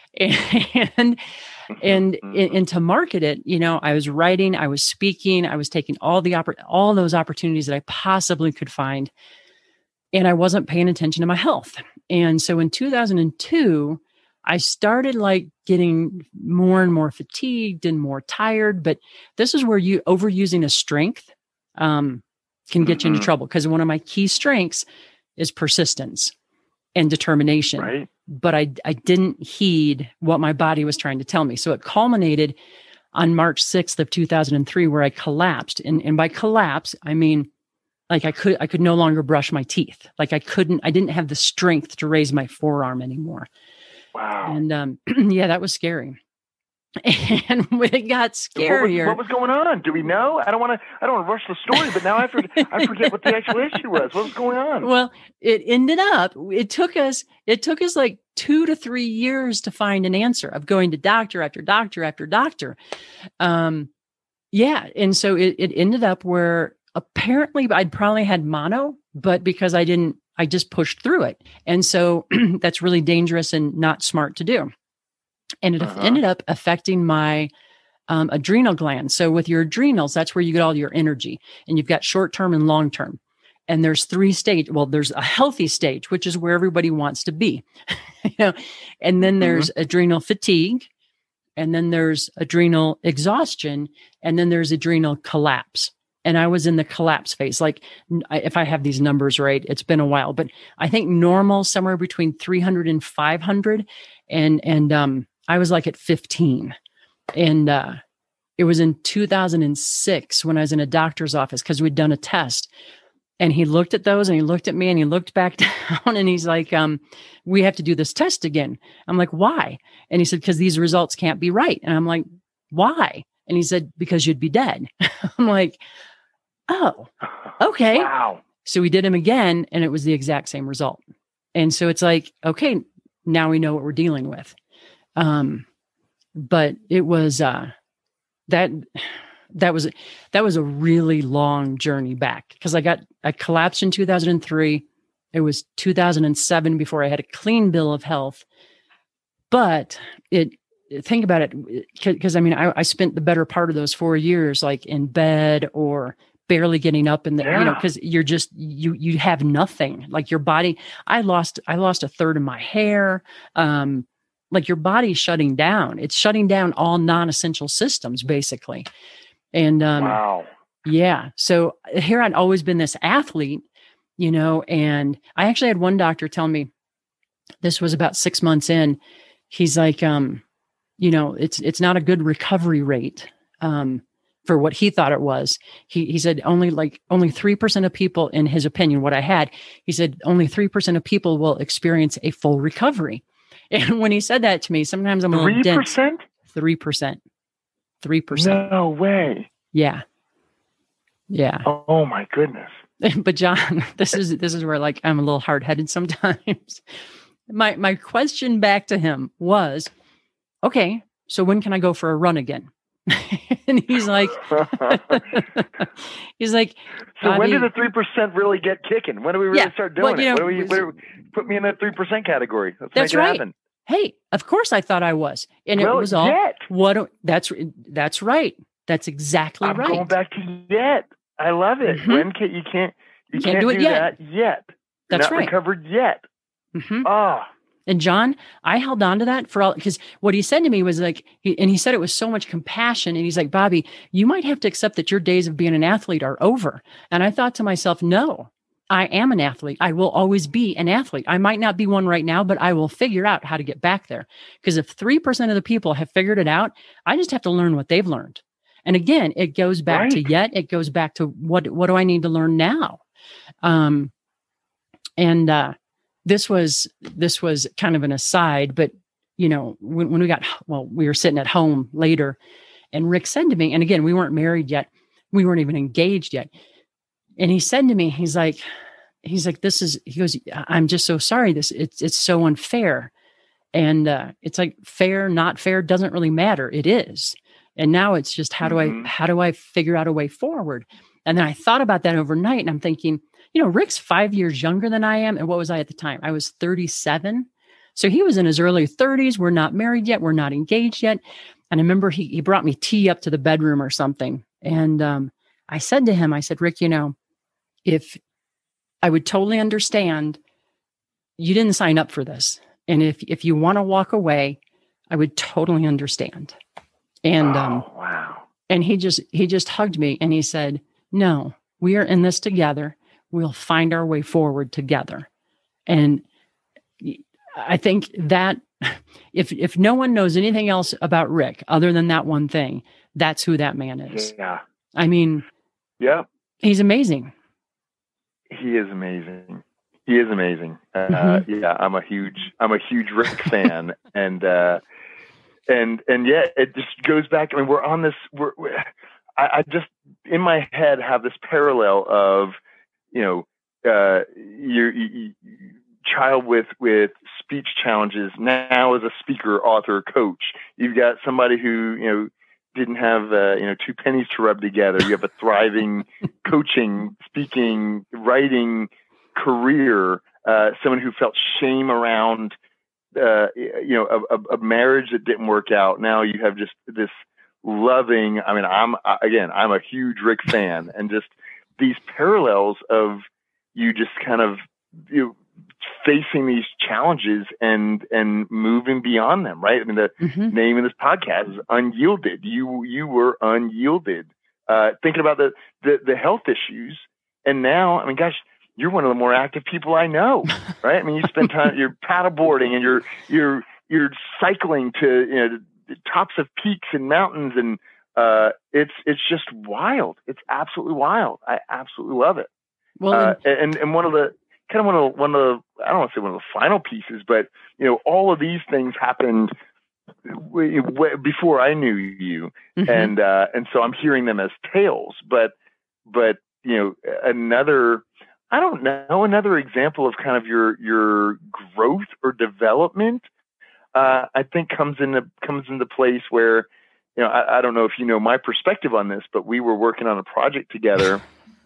[SPEAKER 1] And and and to market it, you know, I was writing, I was speaking, I was taking all the oppor- all those opportunities that I possibly could find, and I wasn't paying attention to my health. And so in two thousand two, I started like getting more and more fatigued and more tired. But this is where you overusing a strength um, can get mm-hmm. you into trouble, because one of my key strengths is persistence and determination.
[SPEAKER 2] Right.
[SPEAKER 1] But I, I didn't heed what my body was trying to tell me. So it culminated on March sixth of two thousand three, where I collapsed. And, and by collapse, I mean, like I could, I could no longer brush my teeth. Like I couldn't, I didn't have the strength to raise my forearm anymore.
[SPEAKER 2] Wow.
[SPEAKER 1] And um, yeah, that was scary. And when it got scarier,
[SPEAKER 2] what was, what was going on? Do we know? I don't want to. I don't want to rush the story, but now I forget. I forget what the actual issue was. What was going on?
[SPEAKER 1] Well, it ended up. It took us. It took us like two to three years to find an answer, of going to doctor after doctor after doctor. Um, yeah, and so it, it ended up where apparently I'd probably had mono, but because I didn't, I just pushed through it, and so that's really dangerous and not smart to do. And it uh-huh. ended up affecting my um, adrenal glands. So with your adrenals, that's where you get all your energy, and you've got short-term and long-term. And there's three stage. Well, there's a healthy stage, which is where everybody wants to be, you know, and then there's mm-hmm. adrenal fatigue, and then there's adrenal exhaustion, and then there's adrenal collapse. And I was in the collapse phase. Like, if I have these numbers right, it's been a while, but I think normal somewhere between three hundred and five hundred. And, and, um, I was like at fifteen, and, uh, it was in two thousand six when I was in a doctor's office, cause we'd done a test, and he looked at those and he looked at me and he looked back down, and he's like, um, we have to do this test again. I'm like, why? And he said, cause these results can't be right. And I'm like, why? And he said, because you'd be dead. I'm like, oh, okay.
[SPEAKER 2] Wow.
[SPEAKER 1] So we did him again, and it was the exact same result. And so it's like, okay, now we know what we're dealing with. Um, but it was, uh, that, that was, that was a really long journey back, because I got, I collapsed in two thousand three. It was two thousand seven before I had a clean bill of health. But it, think about it, because I mean, I, I spent the better part of those four years like in bed or barely getting up in the, yeah. you know, because you're just, you, you have nothing. Like your body, I lost, I lost a third of my hair. Um, like your body's shutting down. It's shutting down all non-essential systems, basically. And um,
[SPEAKER 2] wow.
[SPEAKER 1] yeah. So here I'd always been this athlete, you know, and I actually had one doctor tell me, this was about six months in, he's like, um, you know, it's, it's not a good recovery rate. Um, for what he thought it was. He he said only like only three percent of people, in his opinion, what I had, he said only three percent of people will experience a full recovery. And when he said that to me, sometimes I'm a little dense.
[SPEAKER 2] three percent?
[SPEAKER 1] three percent. three percent.
[SPEAKER 2] No way.
[SPEAKER 1] Yeah. Yeah.
[SPEAKER 2] Oh my goodness.
[SPEAKER 1] But John, this is this is where like I'm a little hard-headed sometimes. My my question back to him was, okay, so when can I go for a run again? And he's like, he's like,
[SPEAKER 2] so when did the three percent really get kicking? When do we really
[SPEAKER 1] yeah,
[SPEAKER 2] start doing
[SPEAKER 1] well, you know,
[SPEAKER 2] it? When do we, when do we put me in that three percent category? Let's
[SPEAKER 1] that's
[SPEAKER 2] make it
[SPEAKER 1] right.
[SPEAKER 2] happen.
[SPEAKER 1] Hey, of course I thought I was. And
[SPEAKER 2] well,
[SPEAKER 1] it was all,
[SPEAKER 2] yet.
[SPEAKER 1] what, that's, that's right. That's exactly
[SPEAKER 2] I'm
[SPEAKER 1] right.
[SPEAKER 2] going back to yet. I love it. Mm-hmm. When can, you can't, you, you can't, can't do, it do yet. that yet. You're
[SPEAKER 1] that's
[SPEAKER 2] not
[SPEAKER 1] right.
[SPEAKER 2] recovered yet.
[SPEAKER 1] Mm-hmm.
[SPEAKER 2] Oh.
[SPEAKER 1] And John, I held on to that for all, because what he said to me was like, he, and he said it was so much compassion. And he's like, Bobby, you might have to accept that your days of being an athlete are over. And I thought to myself, no, I am an athlete. I will always be an athlete. I might not be one right now, but I will figure out how to get back there. Because if three percent of the people have figured it out, I just have to learn what they've learned. And again, it goes back right. to yet, it goes back to what, what do I need to learn now? Um, and, uh, This was, this was kind of an aside, but you know, when, when we got, well, we were sitting at home later And Rick said to me, and again, we weren't married yet. We weren't even engaged yet. And he said to me, he's like, he's like, this is, he goes, I'm just so sorry. This, it's, it's so unfair. And uh, it's like fair, not fair, doesn't really matter. It is. And now it's just, how do mm-hmm. I, how do I figure out a way forward? And then I thought about that overnight and I'm thinking, you know, Rick's five years younger than I am. And what was I at the time? I was thirty-seven. So he was in his early thirties. We're not married yet. We're not engaged yet. And I remember he, he brought me tea up to the bedroom or something. And um, I said to him, I said, Rick, you know, if I would totally understand, you didn't sign up for this. And if, if you want to walk away, I would totally understand. And,
[SPEAKER 2] oh,
[SPEAKER 1] um,
[SPEAKER 2] wow.
[SPEAKER 1] And he just, he just hugged me and he said, no, we are in this together. We'll find our way forward together. And I think that if, if no one knows anything else about Rick, other than that one thing, that's who that man is.
[SPEAKER 2] Yeah.
[SPEAKER 1] I mean,
[SPEAKER 2] yeah,
[SPEAKER 1] he's amazing.
[SPEAKER 2] He is amazing. He is amazing. Uh,
[SPEAKER 1] mm-hmm.
[SPEAKER 2] Yeah, I'm a huge, I'm a huge Rick fan, and uh, and and yeah, it just goes back. I mean, we're on this. We're, we're I, I just in my head have this parallel of, you know, uh, your you, child with with speech challenges now as a speaker, author, coach. You've got somebody who, you know, didn't have uh, you know two pennies to rub together. You have a thriving coaching, speaking, writing career. Uh, someone who felt shame around uh, you know a, a, a marriage that didn't work out. Now you have just this loving. I mean, I'm again, I'm a huge Rick fan, and just these parallels of you just kind of you know, facing these challenges and and moving beyond them, right? I mean, the mm-hmm. name of this podcast is Unyielded. You you were unyielded, uh, thinking about the, the the health issues, and now, I mean, gosh, you're one of the more active people I know, right? I mean, you spend time, you're paddleboarding and you're you're you're cycling to you know the tops of peaks and mountains, and uh, it's it's just wild. It's absolutely wild. I absolutely love it.
[SPEAKER 1] Well,
[SPEAKER 2] uh, and and one of the kind of one of the, one of the, I don't want to say one of the final pieces, but, you know, all of these things happened w- w- before I knew you. Mm-hmm. And, uh, and so I'm hearing them as tales, but, but, you know, another, I don't know, another example of kind of your, your growth or development, uh, I think comes into, comes into place where, you know, I, I don't know if you know my perspective on this, but we were working on a project together.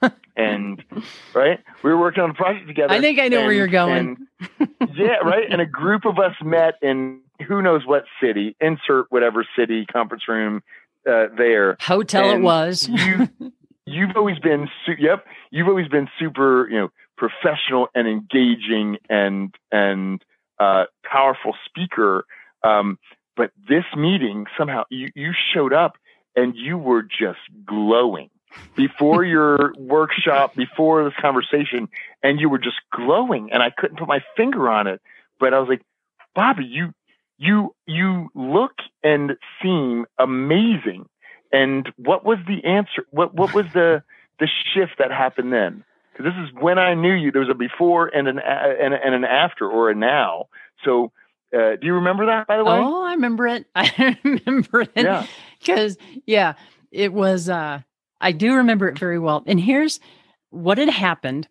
[SPEAKER 2] And right, we were working on a project together.
[SPEAKER 1] I think I know
[SPEAKER 2] and,
[SPEAKER 1] where you're going.
[SPEAKER 2] And, yeah, right. And a group of us met in who knows what city, insert whatever city, conference room uh, there.
[SPEAKER 1] Hotel
[SPEAKER 2] and
[SPEAKER 1] it was.
[SPEAKER 2] you, you've always been, su- yep, you've always been super, you know, professional and engaging and and uh, powerful speaker. Um, but this meeting somehow you you showed up and you were just glowing. Before your workshop, before this conversation, and you were just glowing, and I couldn't put my finger on it. But I was like, Bobby, you, you, you look and seem amazing. And what was the answer? What, what was the, the shift that happened then? Because this is when I knew you. There was a before and an, and, and an after, or a now. So, uh, do you remember that, by the way?
[SPEAKER 1] Oh, I remember it. I remember it.
[SPEAKER 2] Yeah.
[SPEAKER 1] Because, yeah, it was, uh, I do remember it very well. And here's what had happened.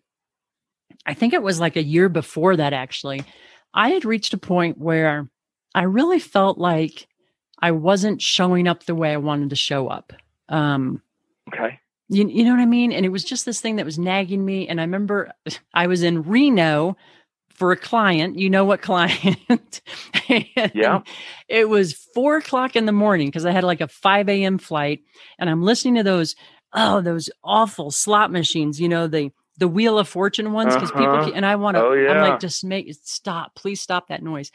[SPEAKER 1] I think it was like a year before that, actually. I had reached a point where I really felt like I wasn't showing up the way I wanted to show up. Um,
[SPEAKER 2] okay.
[SPEAKER 1] You, you know what I mean? And it was just this thing that was nagging me. And I remember I was in Reno for a client. You know what client?
[SPEAKER 2] Yeah.
[SPEAKER 1] It was four o'clock in the morning because I had like a five a.m. flight. And I'm listening to those Oh, those awful slot machines, you know, the, the Wheel of Fortune ones, because uh-huh. people, can, and I want to,
[SPEAKER 2] oh, yeah.
[SPEAKER 1] I'm like, just make it stop, please stop that noise.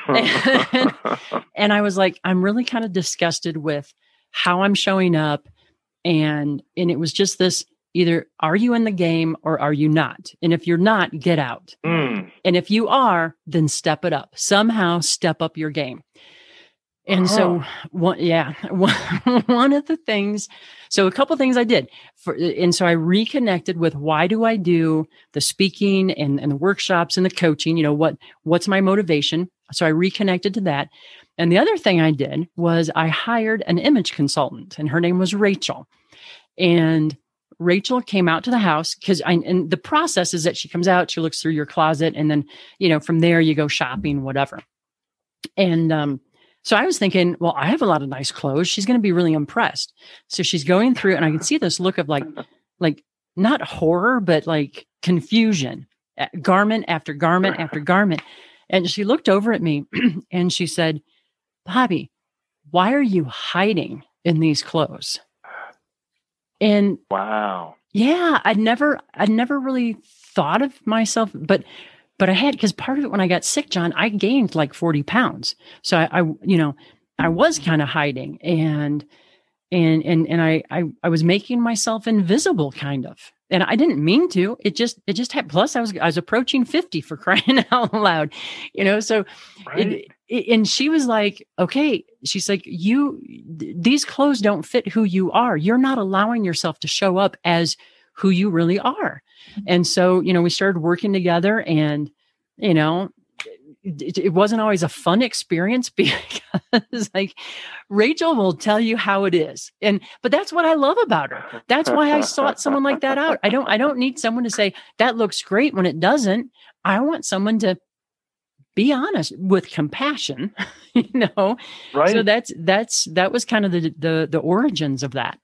[SPEAKER 1] and, and I was like, I'm really kind of disgusted with how I'm showing up. And, and it was just this, either are you in the game or are you not? And if you're not, get out.
[SPEAKER 2] Mm.
[SPEAKER 1] And if you are, then step it up, somehow step up your game. And uh-huh. so, one, yeah, one, one of the things, so a couple of things I did for, and so I reconnected with why do I do the speaking and, and the workshops and the coaching, you know, what, what's my motivation? So I reconnected to that. And the other thing I did was I hired an image consultant, and her name was Rachel. And Rachel came out to the house because I, and the process is that she comes out, she looks through your closet, and then, you know, from there you go shopping, whatever. And, um, so I was thinking, well, I have a lot of nice clothes. She's going to be really impressed. So she's going through, and I can see this look of like, like not horror, but like confusion, garment after garment after garment. And she looked over at me and she said, Bobby, why are you hiding in these clothes? And
[SPEAKER 2] wow.
[SPEAKER 1] Yeah, I'd never, I'd never really thought of myself, but But I had, because part of it when I got sick, John, I gained like forty pounds. So I, I you know, I was kind of hiding and, and, and, and I, I, I was making myself invisible kind of, and I didn't mean to, it just, it just had, plus I was, I was approaching fifty for crying out loud, you know? So, right. it, it, and she was like, okay, she's like, you, th- these clothes don't fit who you are. You're not allowing yourself to show up as who you really are. And so, you know, we started working together, and, you know, it, it wasn't always a fun experience because like Rachel will tell you how it is. And, but that's what I love about her. That's why I sought someone like that out. I don't, I don't need someone to say that looks great when it doesn't. I want someone to be honest with compassion, you know? Right. So that's, that's, that was kind of the, the, the origins of that.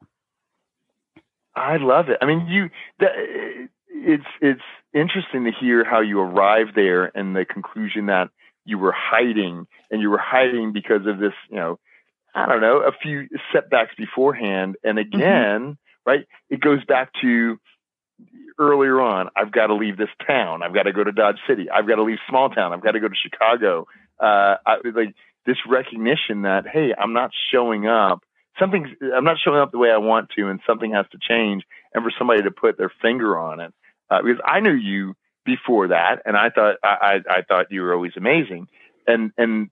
[SPEAKER 2] I love it. I mean, you, the, it's, it's interesting to hear how you arrived there and the conclusion that you were hiding, and you were hiding because of this, you know, I don't know, a few setbacks beforehand. And again, mm-hmm. right, it goes back to earlier on, I've got to leave this town. I've got to go to Dodge City. I've got to leave small town. I've got to go to Chicago. Uh, I, like this recognition that, hey, I'm not showing up. Something's, I'm not showing up the way I want to, and something has to change, and for somebody to put their finger on it. Uh, because I knew you before that, and I thought, I, I, I thought you were always amazing. And, and,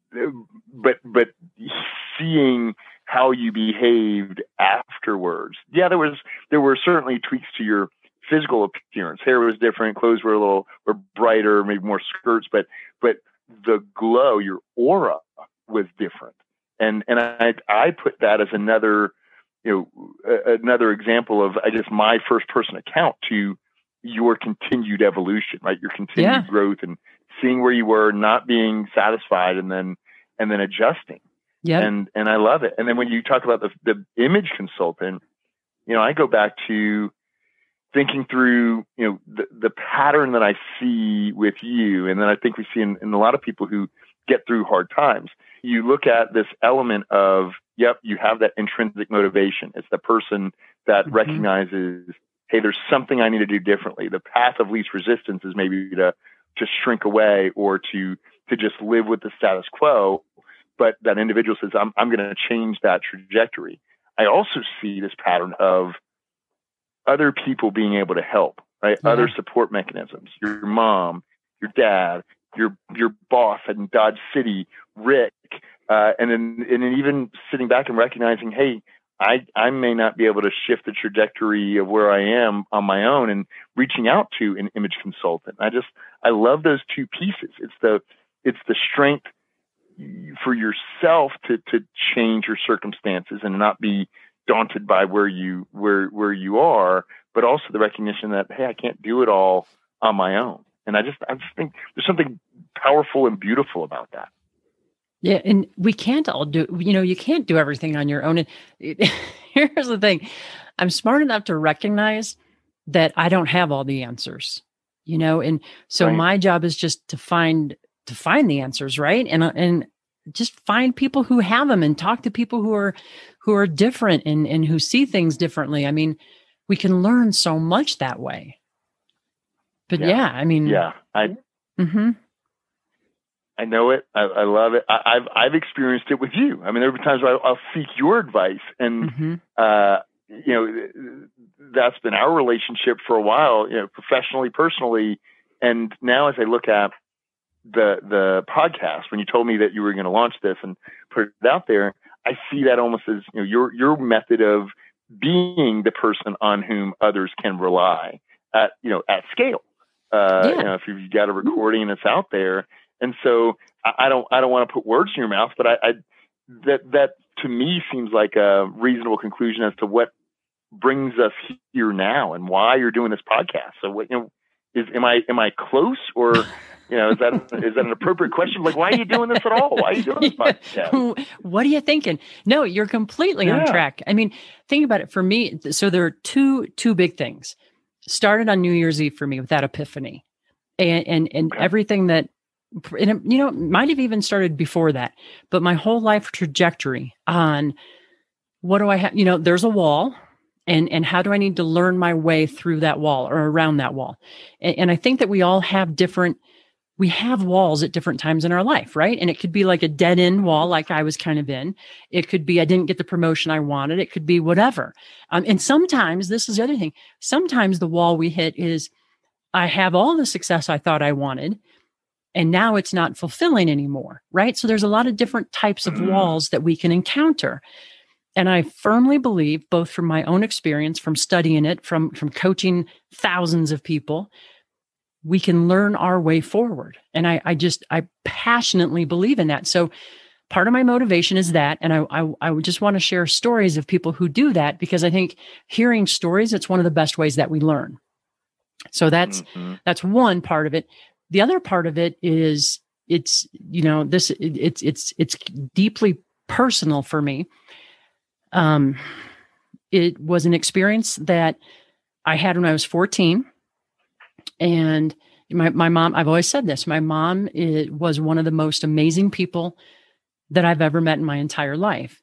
[SPEAKER 2] but, but seeing how you behaved afterwards. Yeah, there was, there were certainly tweaks to your physical appearance. Hair was different. Clothes were a little, were brighter, maybe more skirts, but, but the glow, your aura was different. And and I I put that as another, you know, uh, another example of, I guess, my first person account to your continued evolution, right? Your continued yeah. growth, and seeing where you were, not being satisfied, and then and then adjusting. Yeah. And and I love it. And then when you talk about the the image consultant, you know, I go back to thinking through, you know, the the pattern that I see with you, and then I think we see in, in a lot of people who get through hard times. You look at this element of, yep, you have that intrinsic motivation. It's the person that mm-hmm. recognizes, hey, there's something I need to do differently. The path of least resistance is maybe to to shrink away, or to to just live with the status quo. But that individual says, I'm I'm going to change that trajectory. I also see this pattern of other people being able to help, right? Mm-hmm. Other support mechanisms. Your mom, your dad, your your boss in Dodge City, Rick, uh, and then and then even sitting back and recognizing, hey, I I may not be able to shift the trajectory of where I am on my own, and reaching out to an image consultant. I just I love those two pieces. It's the it's the strength for yourself to to change your circumstances and not be daunted by where you where where you are, but also the recognition that, hey, I can't do it all on my own. And I just, I just think there's something powerful and beautiful about that.
[SPEAKER 1] Yeah. And we can't all do, you know, you can't do everything on your own. And it, here's the thing. I'm smart enough to recognize that I don't have all the answers, you know? And so right. my job is just to find, to find the answers. Right. And, and just find people who have them, and talk to people who are, who are different, and, and who see things differently. I mean, we can learn so much that way. But yeah, yeah, I mean,
[SPEAKER 2] yeah, I,
[SPEAKER 1] mm-hmm.
[SPEAKER 2] I know it. I, I love it. I, I've, I've experienced it with you. I mean, there have been times where I'll, I'll seek your advice, and, mm-hmm. uh, you know, that's been our relationship for a while, you know, professionally, personally. And now as I look at the, the podcast, when you told me that you were going to launch this and put it out there, I see that almost as, you know, your, your method of being the person on whom others can rely at, you know, at scale. Uh, yeah. You know, if you've got a recording and it's out there, And so I, I don't I don't want to put words in your mouth, but I, I that that to me seems like a reasonable conclusion as to what brings us here now and why you're doing this podcast. So what, you know, is am I am I close, or you know, is that is that an appropriate question? Like, why are you doing this at all? Why are you doing this podcast?
[SPEAKER 1] What are you thinking? No, you're completely yeah. on track. I mean, think about it. For me, so there are two two big things. Started on New Year's Eve for me with that epiphany, and and, and okay. everything that. And it, you know, might have even started before that, but my whole life trajectory on what do I have, you know, there's a wall and, and how do I need to learn my way through that wall or around that wall? And, and I think that we all have different, we have walls at different times in our life, right? And it could be like a dead end wall, like I was kind of in. It could be, I didn't get the promotion I wanted. It could be whatever. Um, and sometimes this is the other thing. Sometimes the wall we hit is I have all the success I thought I wanted, and now it's not fulfilling anymore, right? So there's a lot of different types of walls that we can encounter. And I firmly believe, both from my own experience, from studying it, from, from coaching thousands of people, we can learn our way forward. And I, I just, I passionately believe in that. So part of my motivation is that. And I, I, I would just want to share stories of people who do that, because I think hearing stories, it's one of the best ways that we learn. So that's, mm-hmm. that's one part of it. The other part of it is it's, you know, this, it, it's, it's, it's deeply personal for me. Um, it was an experience that I had when I was fourteen, and my, my mom, I've always said this, my mom it was one of the most amazing people that I've ever met in my entire life.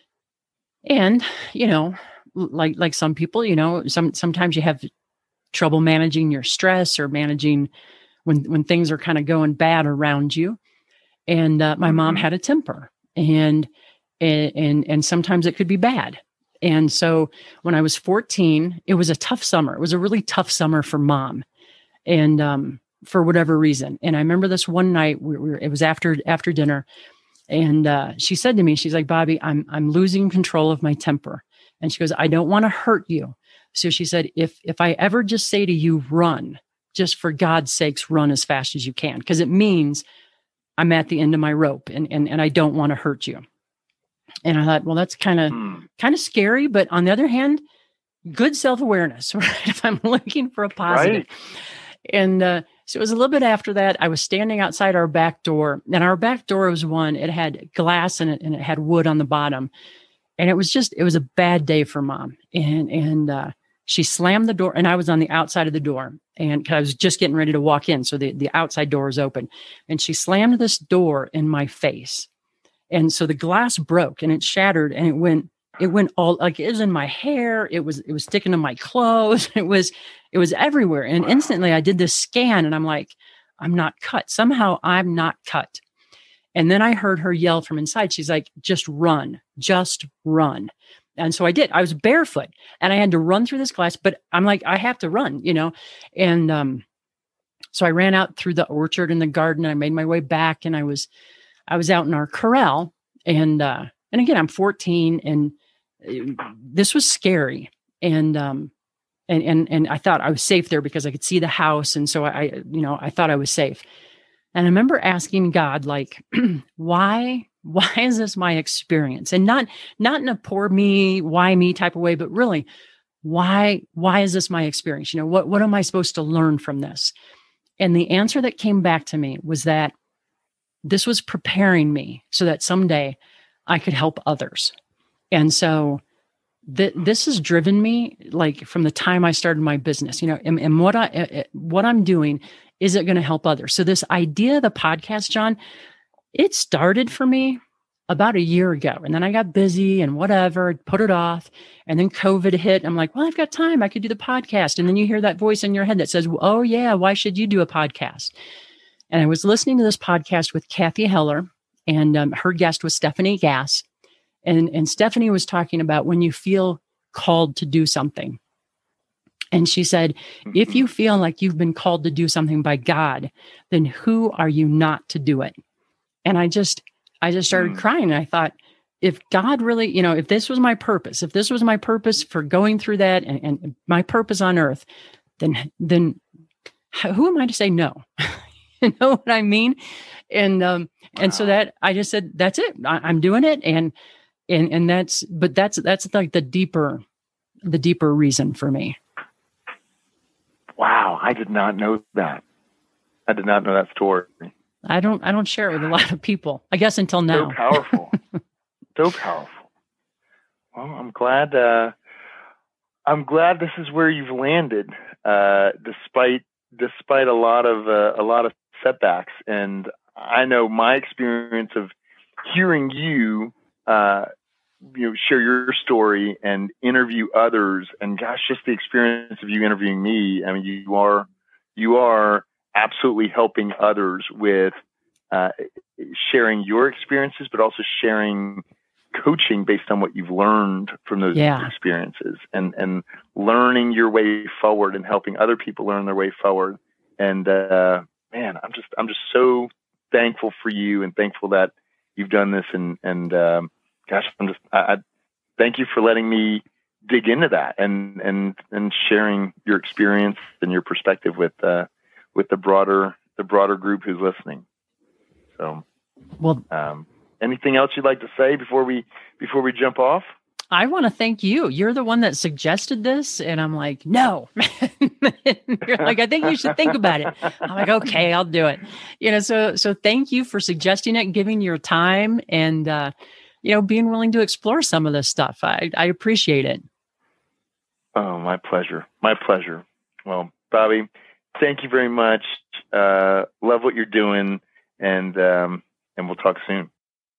[SPEAKER 1] And, you know, like, like some people, you know, some, sometimes you have trouble managing your stress or managing when, when things are kind of going bad around you. And uh, my mom had a temper, and, and, and, and sometimes it could be bad. And so when I was fourteen, it was a tough summer. It was a really tough summer for mom. And, um, for whatever reason. And I remember this one night, we were, it was after, after dinner. And, uh, she said to me, she's like, Bobby, I'm, I'm losing control of my temper. And she goes, I don't want to hurt you. So she said, if, if I ever just say to you, run, just for God's sakes, run as fast as you can. Cause it means I'm at the end of my rope, and, and, and I don't want to hurt you. And I thought, well, that's kind of, kind of scary, but on the other hand, good self-awareness, right? If I'm looking for a positive. Right. And, uh, so it was a little bit after that, I was standing outside our back door, and our back door was one, it had glass in it and it had wood on the bottom. And it was just, it was a bad day for mom. And, and, uh, she slammed the door, and I was on the outside of the door, and I was just getting ready to walk in. So the, the outside door was open, and she slammed this door in my face. And so the glass broke and it shattered, and it went, it went all, like, it was in my hair. It was, it was sticking to my clothes. It was, it was everywhere. And instantly I did this scan, and I'm like, I'm not cut. Somehow I'm not cut. And then I heard her yell from inside. She's like, just run, just run. And so I did. I was barefoot, and I had to run through this glass, but I'm like, I have to run, you know? And, um, so I ran out through the orchard and the garden, and I made my way back, and I was, I was out in our corral, and, uh, and again, I'm fourteen, and this was scary. And, um, and, and, and I thought I was safe there because I could see the house. And so I, you know, I thought I was safe. And I remember asking God, like, why, why is this my experience? And not, not in a poor me, why me type of way, but really, why, why is this my experience? You know, what, what am I supposed to learn from this? And the answer that came back to me was that this was preparing me so that someday I could help others. And so th- this has driven me, like, from the time I started my business, you know, and, and what I, uh, what I'm doing, is it going to help others? So this idea of the podcast, John, it started for me about a year ago. And then I got busy and whatever, put it off. And then COVID hit. I'm like, well, I've got time. I could do the podcast. And then you hear that voice in your head that says, oh yeah, why should you do a podcast? And I was listening to this podcast with Kathy Heller, and um, her guest was Stephanie Gass. And, and Stephanie was talking about when you feel called to do something. And she said, if you feel like you've been called to do something by God, then who are you not to do it? And I just, I just started mm. crying. And I thought, if God really, you know, if this was my purpose, if this was my purpose for going through that, and, and my purpose on earth, then, then who am I to say no? You know what I mean? and, um,
[SPEAKER 2] Wow.
[SPEAKER 1] and so that I just said, that's it. I, I'm doing it. And, and, and that's, but that's, that's like the deeper, the deeper reason for me.
[SPEAKER 2] Wow. I did not know that. I did not know that story.
[SPEAKER 1] I don't, I don't share it with a lot of people, I guess, until now.
[SPEAKER 2] So powerful. So powerful. Well, I'm glad, uh, I'm glad this is where you've landed, uh, despite, despite a lot of, uh, a lot of setbacks. And I know my experience of hearing you, uh, you know, share your story and interview others, and gosh, just the experience of you interviewing me. I mean, you are, you are absolutely helping others with, uh, sharing your experiences, but also sharing coaching based on what you've learned from those
[SPEAKER 1] yeah.
[SPEAKER 2] experiences, and, and learning your way forward and helping other people learn their way forward. And, uh, man, I'm just, I'm just so thankful for you and thankful that you've done this. And, and, um, gosh, I'm just, I, I thank you for letting me dig into that and, and, and sharing your experience and your perspective with, uh, with the broader, the broader group who's listening. So,
[SPEAKER 1] well,
[SPEAKER 2] um, anything else you'd like to say before we, before we jump off?
[SPEAKER 1] I want to thank you. You're the one that suggested this. And I'm like, no, you're like, I think you should think about it. I'm like, okay, I'll do it. You know, so, so thank you for suggesting it, giving your time, and, uh, you know, being willing to explore some of this stuff. I, I appreciate it.
[SPEAKER 2] Oh, my pleasure. My pleasure. Well, Bobby, thank you very much. Uh, love what you're doing, and, um, and we'll talk soon.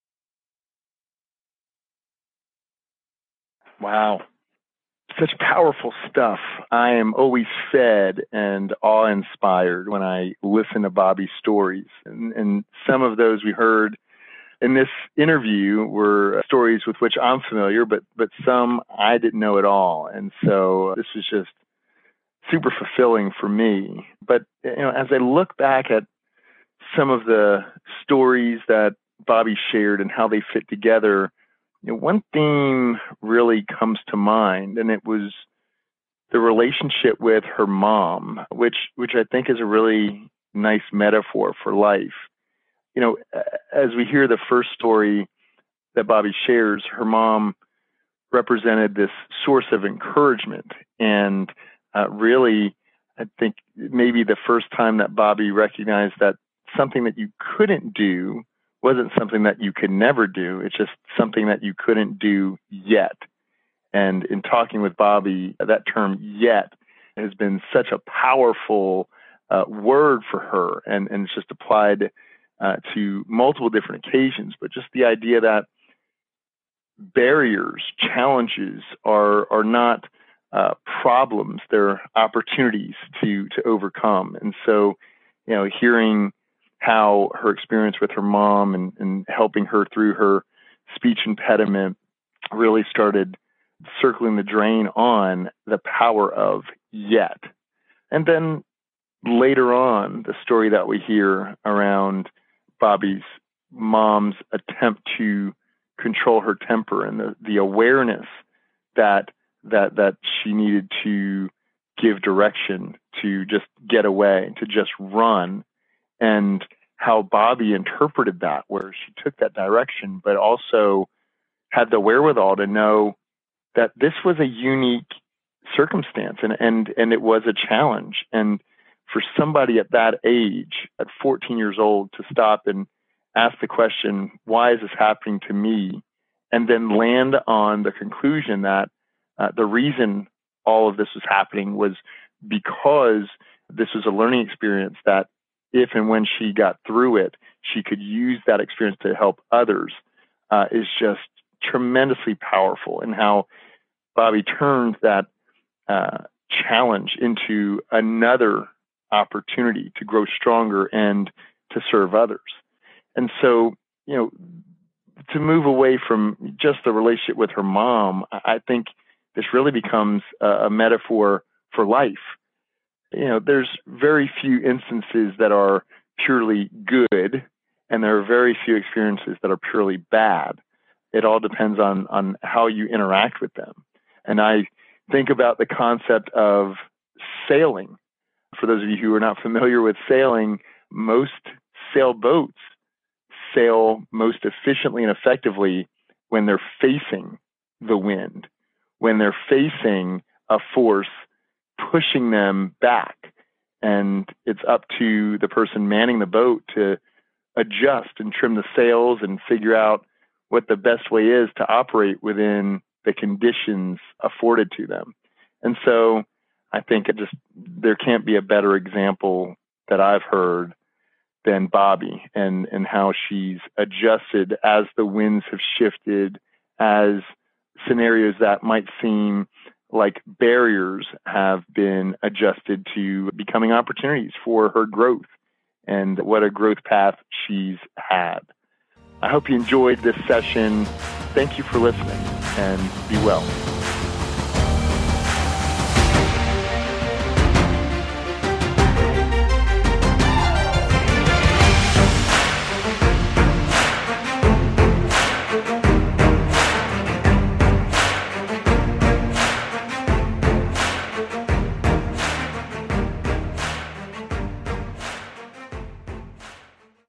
[SPEAKER 2] Wow. Such powerful stuff. I am always fed and awe-inspired when I listen to Bobby's stories. And, and some of those we heard in this interview were stories with which I'm familiar, but, but some I didn't know at all. And so this was just super fulfilling for me. But, you know, as I look back at some of the stories that Bobby shared and how they fit together, you know, one theme really comes to mind, and it was the relationship with her mom, which which I think is a really nice metaphor for life. You know, as we hear the first story that Bobby shares, her mom represented this source of encouragement, and uh, really, I think maybe the first time that Bobby recognized that something that you couldn't do wasn't something that you could never do. It's just something that you couldn't do yet. And in talking with Bobby, that term "yet" has been such a powerful uh, word for her, and, and it's just applied uh, to multiple different occasions. But just the idea that barriers, challenges are are not uh, problems; they're opportunities to to overcome. And so, you know, hearing how her experience with her mom and, and helping her through her speech impediment really started circling the drain on the power of yet. And then later on, the story that we hear around Bobby's mom's attempt to control her temper, and the, the awareness that that that she needed to give direction, to just get away, to just run, and how Bobby interpreted that, where she took that direction, but also had the wherewithal to know that this was a unique circumstance, and, and, and it was a challenge. And for somebody at that age, at fourteen years old, to stop and ask the question, why is this happening to me? And then land on the conclusion that uh, the reason all of this was happening was because this was a learning experience that if and when she got through it, she could use that experience to help others, uh, is just tremendously powerful. And how Bobby turned that uh, challenge into another opportunity to grow stronger and to serve others. And so, you know, to move away from just the relationship with her mom, I think this really becomes a, a metaphor for life. You know, there's very few instances that are purely good, and there are very few experiences that are purely bad. It all depends on, on how you interact with them. And I think about the concept of sailing. For those of you who are not familiar with sailing, most sailboats sail most efficiently and effectively when they're facing the wind, when they're facing a force pushing them back. And it's up to the person manning the boat to adjust and trim the sails and figure out what the best way is to operate within the conditions afforded to them. And so I think it just, there can't be a better example that I've heard than Bobby and, and how she's adjusted as the winds have shifted, as scenarios that might seem like barriers have been adjusted to becoming opportunities for her growth, and what a growth path she's had. I hope you enjoyed this session. Thank you for listening, and be well.